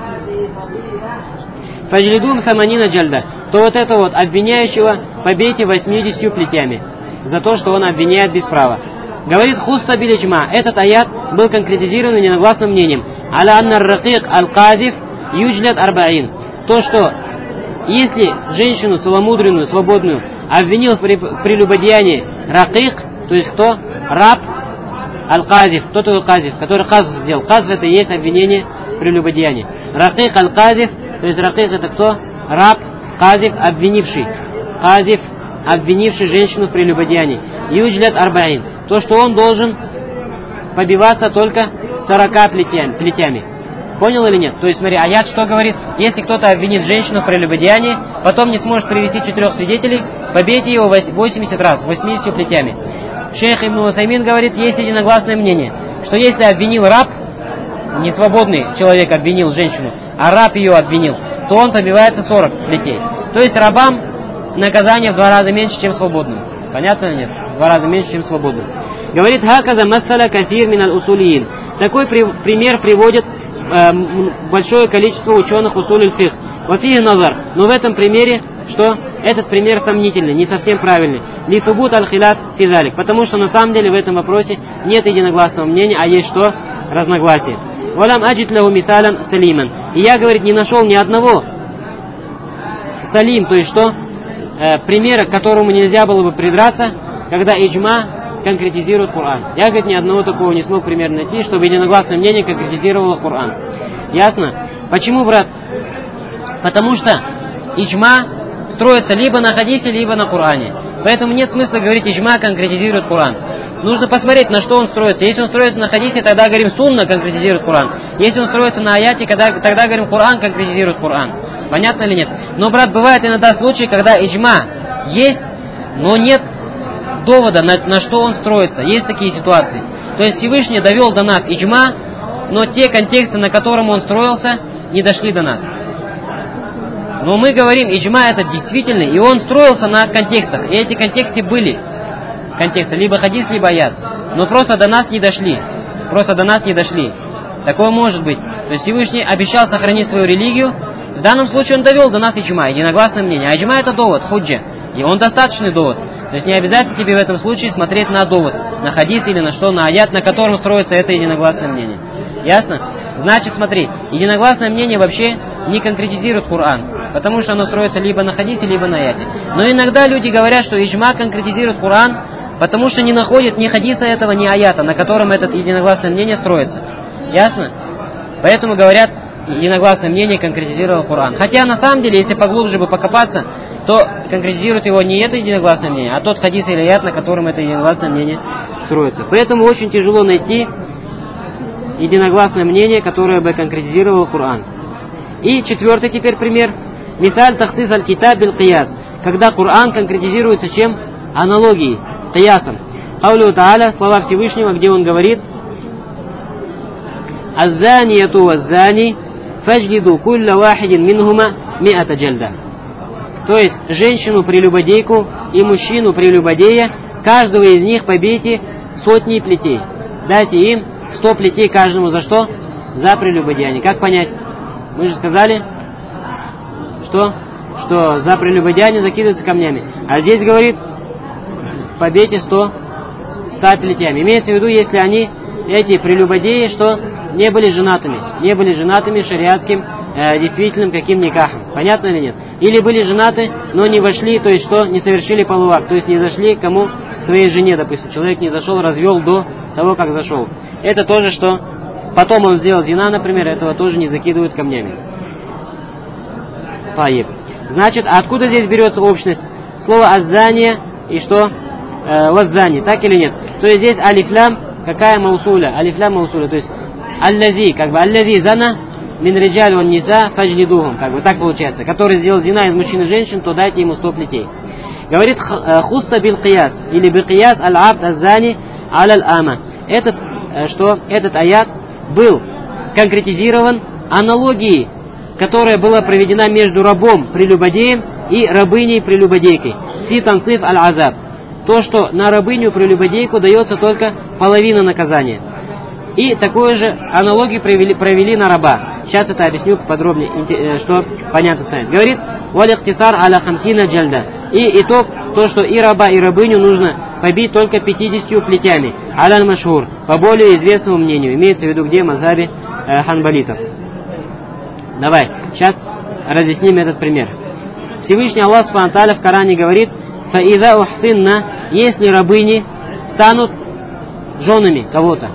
Фаджлидум саманина джальда, то вот это вот обвиняющего побейте 80 плетями за то, что он обвиняет без права. Говорит хусса биль-иджма. Этот аят был конкретизирован единогласным мнением. Аля анна ракик аль-казиф юджлят арбаин. То, что если женщину целомудренную, свободную обвинил в прелюбодеянии ракик, то есть кто? Раб, аль-казиф. Кто такой казиф? Который казф сделал. Казф это и есть обвинение в прелюбодеянии. Ракик аль-казиф, то есть ракик это кто? Раб, казиф, обвинивший. Казиф, обвинивший женщину в прелюбодеянии. Юджлят арбаин. То, что он должен побиваться только 40 плетями. Понял или нет? То есть, смотри, аят что говорит? Если кто-то обвинит женщину в прелюбодеянии, потом не сможет привести 4 свидетелей, побейте его 80 раз, 80 плетями. Шейх Ибн Усаймин говорит, есть единогласное мнение, что если обвинил раб, не свободный человек обвинил женщину, а раб ее обвинил, то он побивается 40 плетей. То есть рабам наказание в 2 раза меньше, чем свободным. Понятно или нет? В 2 раза меньше, чем свободным. Говорит, хаказа массаля касир миналь усулиин. Такой пример приводит большое количество ученых усуль фих. Вафиhi назар. Но в этом примере, что этот пример сомнительный, не совсем правильный. Ли субут аль-хиляф физалик. Потому что на самом деле в этом вопросе нет единогласного мнения, а есть что? Разногласие. Валам аджит лаху миталан салиман. И я, говорит, не нашел ни одного салим, то есть что? Примера, к которому нельзя было бы придраться, когда иджма конкретизирует Коран. Я, говорит, ни одного такого не смог примерно найти, чтобы единогласное мнение конкретизировало Коран. Ясно? Почему, брат? Потому что иджма строится либо на хадисе, либо на Коране. Поэтому нет смысла говорить, иджма конкретизирует Коран. Нужно посмотреть, на что он строится. Если он строится на хадисе, тогда говорим, сунна конкретизирует Коран. Если он строится на аяте, тогда говорим, Коран конкретизирует Коран. Понятно или нет? Но, брат, бывает иногда случаи, когда иджма есть, но нет довода, на что он строится. Есть такие ситуации. То есть Всевышний довел до нас иджма, но те контексты, на котором он строился, не дошли до нас. Но мы говорим, иджма это действительный, и он строился на контекстах. И эти контексты были. Контексты, либо хадис, либо аят. Но просто до нас не дошли. Такое может быть. То есть Всевышний обещал сохранить свою религию. В данном случае он довел до нас иджма, единогласное мнение. А иджма это довод, худжа. И он достаточный довод. То есть не обязательно тебе в этом случае смотреть на довод, на хадис или на что, на аят, на котором строится это единогласное мнение. Ясно? Значит, смотри, единогласное мнение вообще не конкретизирует Коран, потому что оно строится либо на хадисе, либо на аяте. Но иногда люди говорят, что иджма конкретизирует Коран, потому что не находят ни хадиса этого, ни аята, на котором это единогласное мнение строится. Ясно? Поэтому говорят, единогласное мнение конкретизировало Коран. Хотя на самом деле, если поглубже бы покопаться, то конкретизирует его не это единогласное мнение, а тот хадис или аят, на котором это единогласное мнение строится. Поэтому очень тяжело найти единогласное мнение, которое бы конкретизировало Коран. И 4-й теперь пример. Мисаль тахсис аль-китаб бил-кияс. Когда Коран конкретизируется чем? Аналогией, киясом. Каулю Тааля, слова Всевышнего, где он говорит: «Аззанияту ваззани фаджлиду кулля вахидин минхума миата джальда». То есть, женщину-прелюбодейку и мужчину-прелюбодея, каждого из них побейте сотней плетей. Дайте им 100 плетей каждому за что? За прелюбодеяние. Как понять? Мы же сказали, что за прелюбодеяние закидываются камнями. А здесь говорит, побейте 100 плетями. Имеется в виду, если они, эти прелюбодеи, что не были женатыми шариатским действительным каким никахом. Понятно или нет? Или были женаты, но не вошли, то есть что, не совершили половый акт, то есть не зашли кому? Своей жене, допустим. Человек не зашел, развел до того, как зашел. Это тоже, что потом он сделал зина, например, этого тоже не закидывают камнями. Таиб. Значит, откуда здесь берется общность? Слово аззания и что? Ваззани, так или нет? То есть здесь алифлям, какая маусуля? Алифлям маусуля, то есть аллази, как бы аллази зана мин риджаль ван ниса фаджлидухум, как бы так получается. Который сделал зина из мужчин и женщин, то дайте ему 100 плетей. Говорит хусса бил кияс или би кияс аль-абд аззани аль ама. Этот аят был конкретизирован аналогией, которая была проведена между рабом-прелюбодеем и рабыней-прелюбодейкой. Фи тансиф аль-азаб. То, что на рабыню-прелюбодейку дается только половина наказания. И такую же аналогию провели на раба. Сейчас это объясню подробнее, что понятно станет. Говорит, «Валихтисар аля хамсина джальда». И итог, то, что и раба, и рабыню нужно побить только 50 плетями. Аляль машхур, по более известному мнению. Имеется в виду, где мазхабе ханбалитов. Давай, сейчас разъясним этот пример. Всевышний Аллах Субхану ва Тааля в Коране говорит, «Фаида ухсинна», если рабыни станут женами кого-то.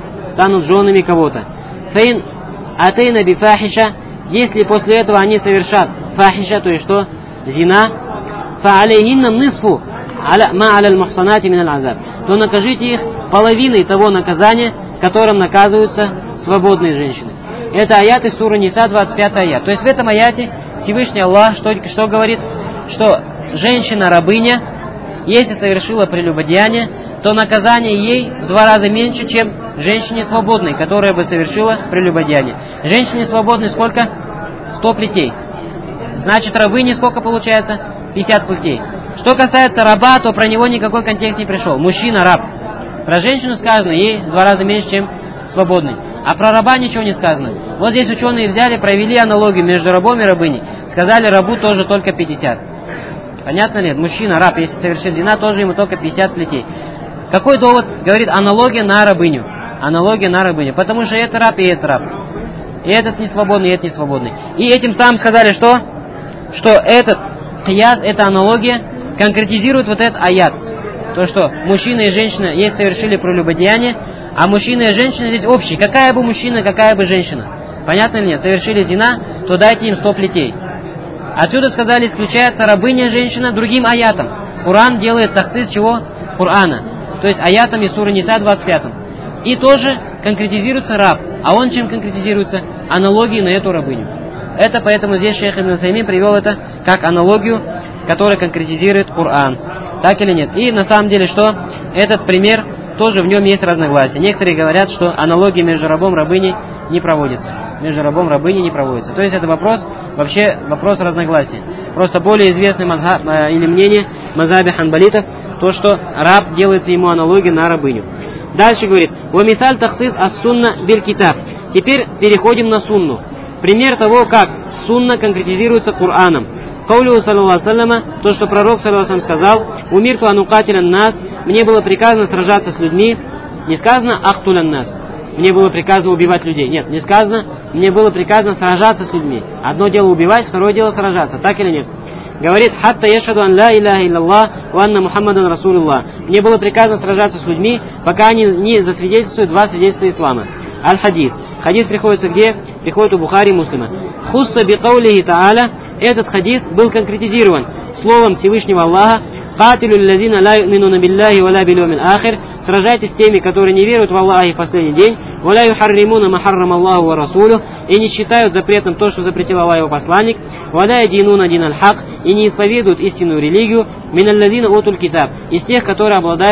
Фаин атейна бифахиша, если после этого они совершат фахиша, то есть что? Зина, фа алейхинна нисфу ма аля аль-мухсанати мин аль-азаб, то накажите их половиной того наказания, которым наказываются свободные женщины. Это аят из суры Ниса, 25 аят. То есть в этом аяте Всевышний Аллах что говорит? Что женщина-рабыня, если совершила прелюбодеяние, то наказание ей в 2 раза меньше, чем женщине свободной, которая бы совершила прелюбодеяние. Женщине свободной сколько? 100 плетей. Значит, рабыне сколько получается? 50 плетей. Что касается раба, то про него никакой контекст не пришел. Мужчина, раб. Про женщину сказано, ей в 2 раза меньше, чем свободный. А про раба ничего не сказано. Вот здесь ученые взяли, провели аналогию между рабом и рабыней. Сказали, рабу тоже только 50. Понятно ли? Мужчина, раб, если совершит зина, тоже ему только 50 плетей. Какой довод? Говорит, аналогия на рабыню. Аналогия на рабыню. Потому что это раб и это раб. И этот не свободный, и этот не свободный. И этим самым сказали, что этот кияс, эта аналогия конкретизирует вот этот аят. То, что мужчина и женщина, если совершили прелюбодеяние, а мужчина и женщина здесь общие. Какая бы мужчина, какая бы женщина. Понятно или нет? Совершили зина, то дайте им 100 плетей. Отсюда сказали, исключается рабыня женщина другим аятом. Коран делает тахсис чего? Корана. То есть аятом из суры Ниса 25. И тоже конкретизируется раб. А он чем конкретизируется? Аналогией на эту рабыню. Это поэтому здесь шейх Ибн Утаймин привел это как аналогию, которая конкретизирует Коран. Так или нет? И на самом деле, что этот пример, тоже в нем есть разногласия. Некоторые говорят, что аналогия между рабом и рабыней не проводится. Между рабом и рабыней не проводится. То есть это вопрос разногласия. Просто более известный мазхаб или мнение мазхабе ханбалитов, то, что раб делается ему аналогия на рабыню. Дальше говорит, «Вамисаль тахсис ас-сунна биль-китаб». Теперь переходим на сунну. Пример того, как сунна конкретизируется Кораном. Каулю саллаллаху алейхи, то, что пророк саллаллаху алейхи сказал, «Умирту анукатилян нас», мне было приказано сражаться с людьми. Не сказано «ахтулян нас», мне было приказано убивать людей. Нет, не сказано, мне было приказано сражаться с людьми. Одно дело убивать, второе дело сражаться. Так или нет? Говорит, «Хатта яшаду ан ла илляха илляллах ва анна Мухаммадан Расулуллах». Мне было приказано сражаться с людьми, пока они не засвидетельствуют 2 свидетельства ислама. Аль-хадис. Хадис приходится где? Приходит у Бухари и Муслима. «Хусса би каулихи та'аля». Этот хадис был конкретизирован словом Всевышнего Аллаха, «Катилю ллазина ла ю'минуна билляхи ва ла бил йавмил ахир». Сражайтесь с теми, которые не веруют в Аллаха и в последний день, «Ва ла юхарримуна ма харрама Аллаху ва расулю», и не считают запретом то, что запретил Аллах и его посланник, «Ва ла ядинуна дин аль-хак», и не исповедуют истинную религию, «Мин аллазина утуль китаб», из тех, которые обладают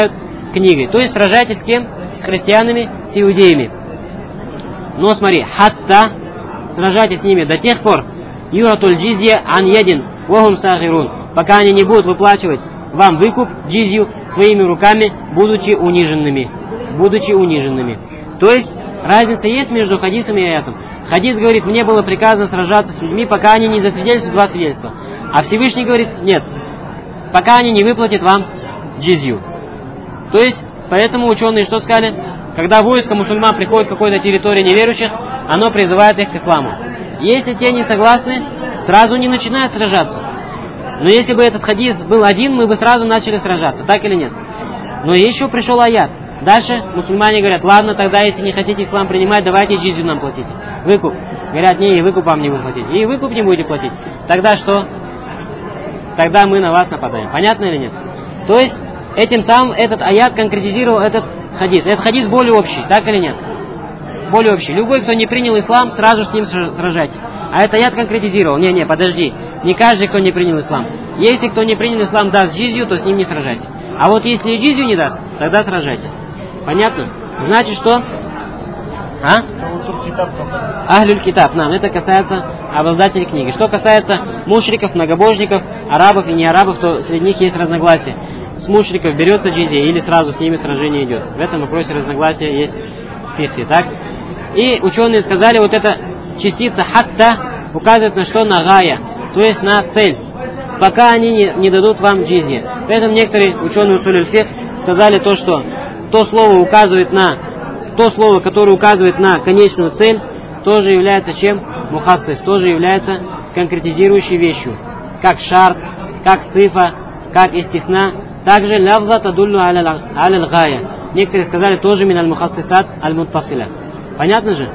книгой. То есть сражайтесь с кем? С христианами, с иудеями. Но смотри, хатта, сражайтесь с ними до тех пор, юратуль джизья ан ядин, вахум сагирун, пока они не будут выплачивать вам выкуп, джизью, своими руками, будучи униженными. Будучи униженными. То есть, разница есть между хадисом и аятом. Хадис говорит, мне было приказано сражаться с людьми, пока они не засвидетельствуют два свидетельства. А Всевышний говорит, нет, пока они не выплатят вам джизью. То есть, поэтому ученые что сказали? Когда войско мусульман приходит к какой-то территории неверующих, оно призывает их к исламу. Если те не согласны, сразу не начинают сражаться. Но если бы этот хадис был один, мы бы сразу начали сражаться, так или нет? Но еще пришел аят. Дальше мусульмане говорят, ладно, тогда если не хотите ислам принимать, давайте джизью нам платите. Выкуп. Говорят, не, и выкуп вам не будем платить. И выкуп не будете платить. Тогда что? Тогда мы на вас нападаем. Понятно или нет? То есть, этим самым этот аят конкретизировал этот хадис. Этот хадис более общий, так или нет? Более общий. Любой, кто не принял ислам, сразу с ним сражайтесь. А этот аят конкретизировал. Не, подожди. Не каждый, кто не принял ислам. Если кто не принял ислам, даст джизью, то с ним не сражайтесь. А вот если и джизью не даст, тогда сражайтесь. Понятно? Значит, что? Ахлюль китаб. Нам это касается обладателей книги. Что касается мушриков, многобожников, арабов и не арабов, то среди них есть разногласия. С мушриков берется джизья или сразу с ними сражение идет. В этом вопросе разногласия есть в фикхе, так? И ученые сказали, вот эта частица хатта указывает на что? На гая, то есть на цель. Пока они не дадут вам джизья. Поэтому некоторые ученые усуль аль-фикх сказали то, что то слово, которое указывает на конечную цель, тоже является чем? Мухассис, тоже является конкретизирующей вещью. Как шарт, как сифа, как истифна. Также лавза тадуллу аль-гая. Некоторые сказали тоже мин аль-мухассисат аль-муттасиля. Понятно же?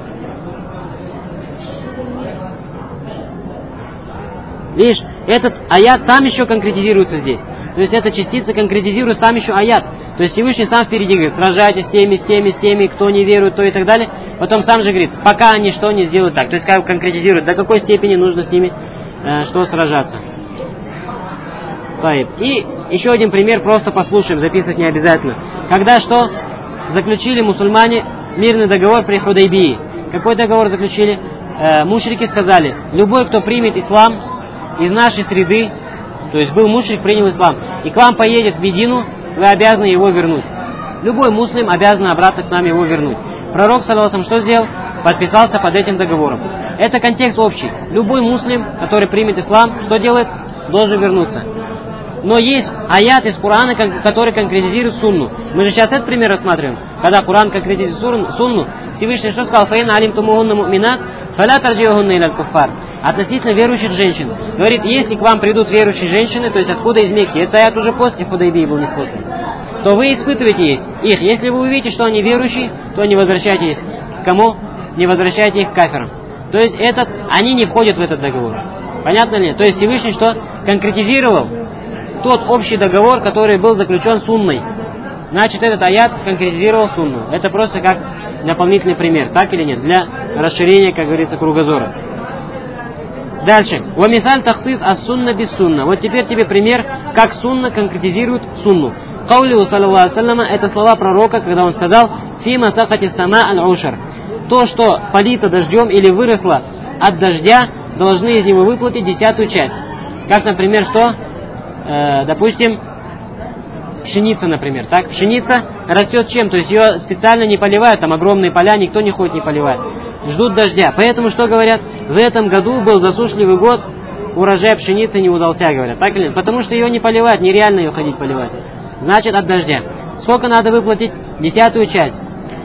Видишь, этот аят сам еще конкретизируется здесь. То есть эта частица конкретизирует сам еще аят. То есть Всевышний сам впереди говорит, сражайтесь с теми, кто не верует, то и так далее. Потом сам же говорит, пока они что не сделают так. То есть как конкретизирует, до какой степени нужно с ними что сражаться. И еще один пример, просто послушаем, записывать не обязательно. Когда что? Заключили мусульмане мирный договор при Худайбии. Какой договор заключили? Мушрики сказали, любой, кто примет ислам из нашей среды, то есть был мушрик, принял ислам, и к вам поедет в Медину, вы обязаны его вернуть. Любой муслим обязан обратно к нам его вернуть. Пророк, саллаллаху, что сделал? Подписался под этим договором. Это контекст общий. Любой муслим, который примет ислам, что делает? Должен вернуться. Но есть аят из Корана, который конкретизирует сунну. Мы же сейчас этот пример рассматриваем. Когда Коран конкретизирует сунну, Всевышний что сказал? «Фаин алимтумухунна му'минат, фаля тарджиухунна иля аль-куффар». Относительно верующих женщин. Говорит, если к вам придут верующие женщины, то есть откуда из Мекки, это аят уже после Худайбии был неспослан, то вы испытываете их. Если вы увидите, что они верующие, то не возвращайтесь к кому? Не возвращайте их к кафирам. То есть они не входят в этот договор. Понятно ли? То есть Всевышний что? Конкретизировал тот общий договор, который был заключен сунной. Значит, этот аят конкретизировал сунну. Это просто как дополнительный пример, так или нет? Для расширения, как говорится, кругозора. Дальше. Вамисаль тахсис ас-сунна без сунна. Вот теперь тебе пример, как сунна конкретизирует сунну. Каулиху саллаллаху алейхи ва саллям, это слова пророка, когда он сказал: «Фима сакати сама аль-ушар». То, что полито дождем или выросло от дождя, должны из него выплатить 10-ю часть. Как, например, что? Допустим, пшеница, например. Так? Пшеница растет чем? То есть ее специально не поливают, там огромные поля, никто не ходит, не поливает. Ждут дождя. Поэтому что говорят? В этом году был засушливый год, урожай пшеницы не удался, говорят. Так или нет? Потому что ее не поливают, нереально ее ходить поливать. Значит, от дождя. Сколько надо выплатить? 10-ю часть.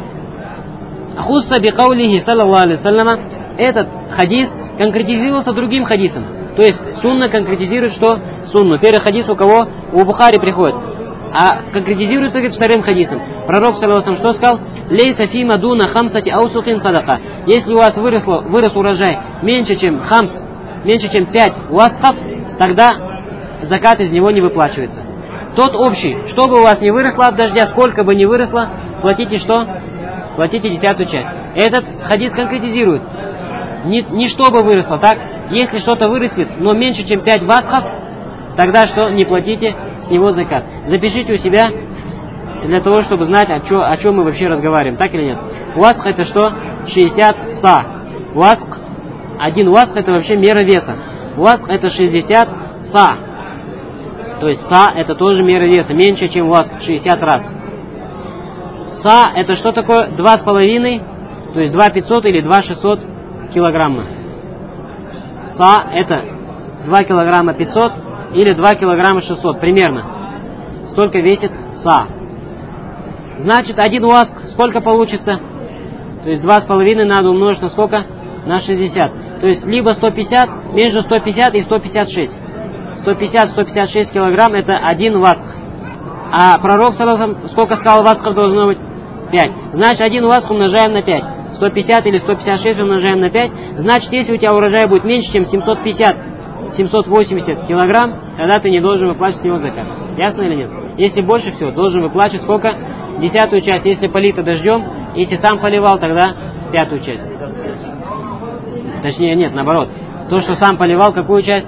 Хусса би каулихи саллаллаху алейхи ва салляма. Этот хадис конкретизировался другим хадисом. То есть сунна конкретизирует что? Сунну. Первый хадис у кого? У Бухари приходит. А конкретизируется, говорит, вторым хадисом. Пророк, саллаллаху алейхи ва саллям, что сказал? Лейса фима дуна хамсати аусукин садака. Если у вас вырос урожай меньше, чем хамс, меньше, чем 5 васков, тогда закат из него не выплачивается. Тот общий, что бы у вас не выросло от дождя, сколько бы ни выросло, платите что? Платите 10-ю часть. Этот хадис конкретизирует. Не что бы выросло, так? Если что-то вырастет, но меньше, чем 5 васхов, тогда что? Не платите с него закат. Запишите у себя для того, чтобы знать, о чем мы вообще разговариваем, так или нет. Васк это что? 60 са. Васк, один васк это вообще мера веса. Васк это 60 са. То есть са это тоже мера веса, меньше, чем васк, 60 раз. Са это что такое? 2,5, то есть 2,500 или 2,600 килограмма. Са это 2 килограмма 500 или 2 килограмма 600, примерно. Столько весит са. Значит, один васк сколько получится? То есть 2,5 надо умножить на сколько? На 60. То есть либо 150, между 150 и 156. 150-156 килограмм это один васк. А пророк сколько сказал васков должно быть? 5. Значит, один васк умножаем на 5. 150 или 156 умножаем на 5. Значит, если у тебя урожай будет меньше, чем 750-780 килограмм, тогда ты не должен выплачивать с него закат. Ясно или нет? Если больше всего, должен выплачивать сколько? 10-ю часть. Если полито дождем, если сам поливал, тогда 5-ю часть. Точнее, нет, наоборот. То, что сам поливал, какую часть?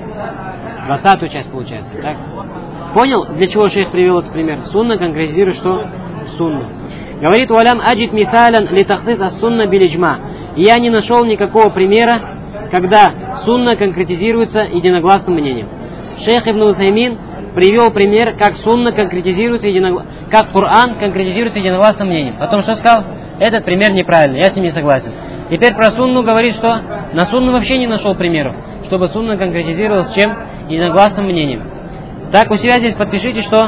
20-ю часть получается. Так? Понял, для чего шейх привел этот пример? Сунна конкретизирует, что? Сунна. Говорит, «Валям аджид миталян литахсис ас-сунна билиджма». Я не нашел никакого примера, когда сунна конкретизируется единогласным мнением. Шейх Ибн Усаймин привел пример, как сунна конкретизируется как Коран конкретизируется единогласным мнением. Потом что сказал? Этот пример неправильный, я с ним не согласен. Теперь про сунну говорит, что на сунну вообще не нашел примеров, чтобы сунна конкретизировалась чем? Единогласным мнением. Так, у себя здесь подпишите, что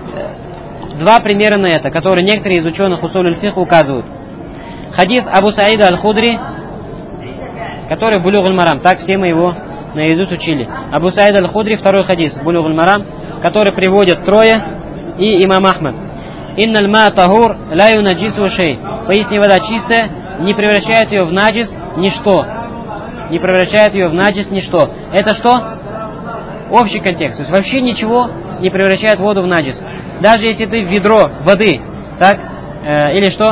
два примера на это, которые некоторые из ученых усуль аль-фикх указывают. Хадис Абу Саида аль-Худри, который в Булюг аль-Марам, так все мы его наизусть учили. Абу Саид аль-Худри, второй хадис в Булюг аль-Марам, который приводят трое и имам Ахмад. Инналь ма тахур ла юнаджису шей. Поясни, вода чистая, не превращает ее в наджис ничто. Не превращает ее в наджис ничто. Это что? Общий контекст. То есть вообще ничего не превращает воду в наджис. Даже если ты в ведро воды, так, или что?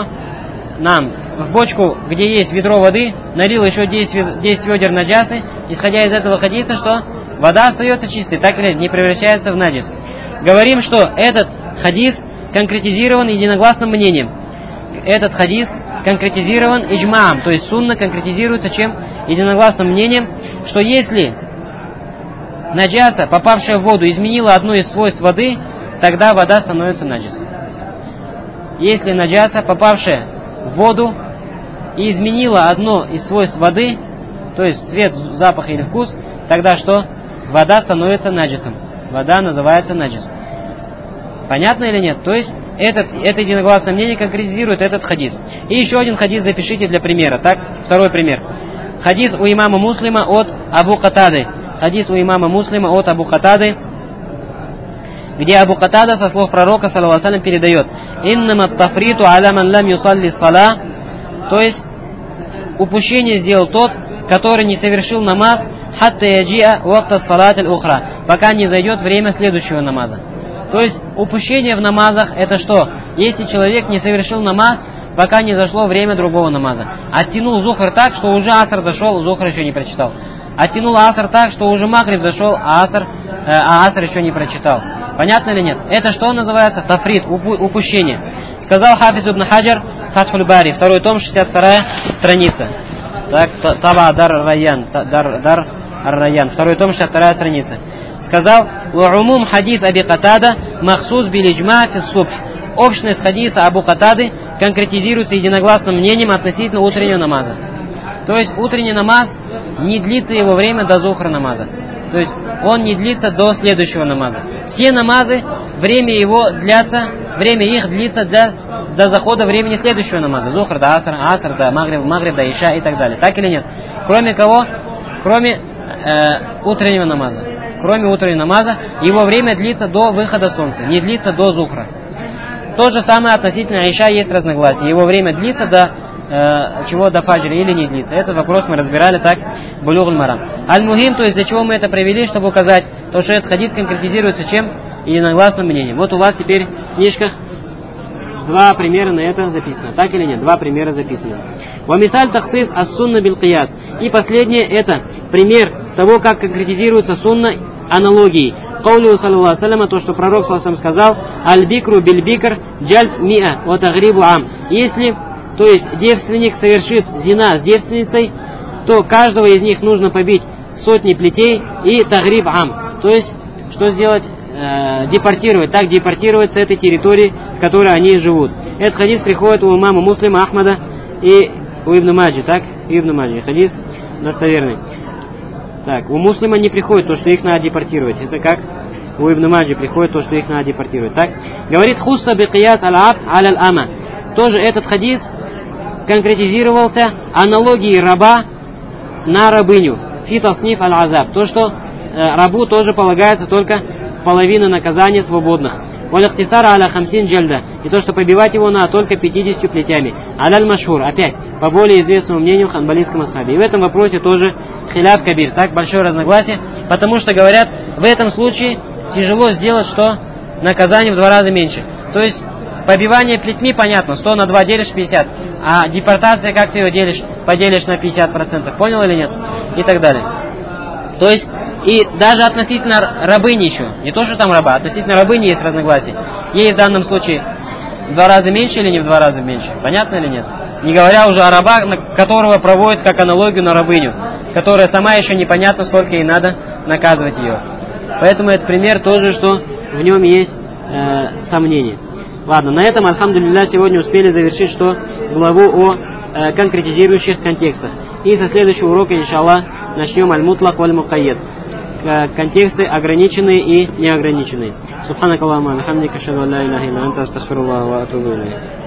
В бочку, где есть ведро воды, налил еще 10 ведер наджасы, исходя из этого хадиса, что вода остается чистой, так или не превращается в наджис. Говорим, что этот хадис конкретизирован единогласным мнением. Этот хадис конкретизирован иджмаам, то есть сунна конкретизируется чем? Единогласным мнением, что если наджаса, попавшая в воду, изменила одно из свойств воды, тогда вода становится наджисом. Если наджаса, попавшая в воду, и изменила одно из свойств воды, то есть цвет, запах или вкус, тогда что? Вода становится наджисом. Вода называется наджис. Понятно или нет? То есть это единогласное мнение конкретизирует этот хадис. И еще один хадис запишите для примера. Так, второй пример. Хадис у имама Муслима от Абу Катады. Хадис у имама Муслима от Абу Катады, где Абу Катада со слов пророка саллаллаху алейхи ва саллям передает: «Иннама тафриту аля ман лам юсалли сала». То есть упущение сделал тот, который не совершил намаз хатта яджиа вакта салат аль-ухра, пока не зайдет время следующего намаза. То есть упущение в намазах это что? Если человек не совершил намаз, пока не зашло время другого намаза. Оттянул зухр так, что уже аср зашел, зухр еще не прочитал. Оттянул аср так, что уже магриб зашел, а аср еще не прочитал. Понятно или нет? Это что называется? Тафрит, упущение. Сказал Хафиз ибн Хаджар, Фатхуль Бари, второй том, 62-я страница. Так, Таба Дар Ар-Райян, второй том, 62-я страница. Сказал: «У'умум хадис Аби Катада махсус билиджма фи субх». Общность хадиса Абу Катады конкретизируется единогласным мнением относительно утреннего намаза. То есть утренний намаз не длится его время до зухра намаза. То есть он не длится до следующего намаза. Все намазы, время их длится до захода времени следующего намаза. Зухр до аср до магриб до иша и так далее. Так или нет? Кроме кого? Кроме утреннего намаза. Кроме утреннего намаза, его время длится до выхода солнца, не длится до зухра. То же самое относительно иша есть разногласия. Его время длится до до фаджра или не длится. Этот вопрос мы разбирали так в Булюг аль-Марам. Аль-Мухим, то есть для чего мы это привели, чтобы указать, то что этот хадис конкретизируется чем? Единогласным мнением. Вот у вас теперь в книжках два примера на это записано. Так или нет? Два примера записаны. Вамиталь тахсис ас-сунна бил-кияс. И последнее это пример того, как конкретизируется сунна аналогией. Каулю саллаллаху алейхи, то, что пророк саллаллаху алейхи сказал: аль-бикру биль-бикр джальд миа ва тагрибу ам. Если, то есть, девственник совершит зина с девственницей, то каждого из них нужно побить сотни плетей и тагриб ам. То есть, что сделать? Депортировать. Так депортировать с этой территории, в которой они живут. Этот хадис приходит у имама Муслима, Ахмада и у Ибн Маджи. Так? Ибн Маджи. Хадис достоверный. Так, у Муслима не приходит то, что их надо депортировать. Это как? У Ибн Маджи приходит то, что их надо депортировать. Так? Говорит: хусса бикияс аль-абд аль-ама. Тоже этот хадис конкретизировался аналогией раба на рабыню. Фи тасниф аль-азаб. То, что рабу тоже полагается только половина наказания свободных. Валихтисара аля хамсин джальда. И то, что побивать его надо только 50 плетями. Аляль машхур. Опять, по более известному мнению ханбалийском асхабе. И в этом вопросе тоже хиляф кабир. Так, большое разногласие. Потому что говорят, в этом случае тяжело сделать, что наказание в 2 раза меньше. То есть, побивание плетьми, понятно, 100 на 2 делишь 50. А депортация, как ты ее делишь? Поделишь на 50%. Понял или нет? И так далее. То есть, и даже относительно рабыни еще, не то, что там раба, относительно рабыни есть разногласия. Ей в данном случае в 2 раза меньше или не в 2 раза меньше? Понятно или нет? Не говоря уже о рабах, которого проводят как аналогию на рабыню, которая сама еще непонятно, сколько ей надо наказывать ее. Поэтому этот пример тоже, что в нем есть сомнения. Ладно, на этом, альхамдулилля, сегодня успели завершить, что главу о конкретизирующих контекстах. И со следующего урока, иншаллах, начнем аль-мутлак валь-мукайяд. Контексты ограниченные и неограниченные. Субханакаллахумма ва бихамдика, ашхаду ан ла илаха илля анта, астагфируллаха ва атубу илейх.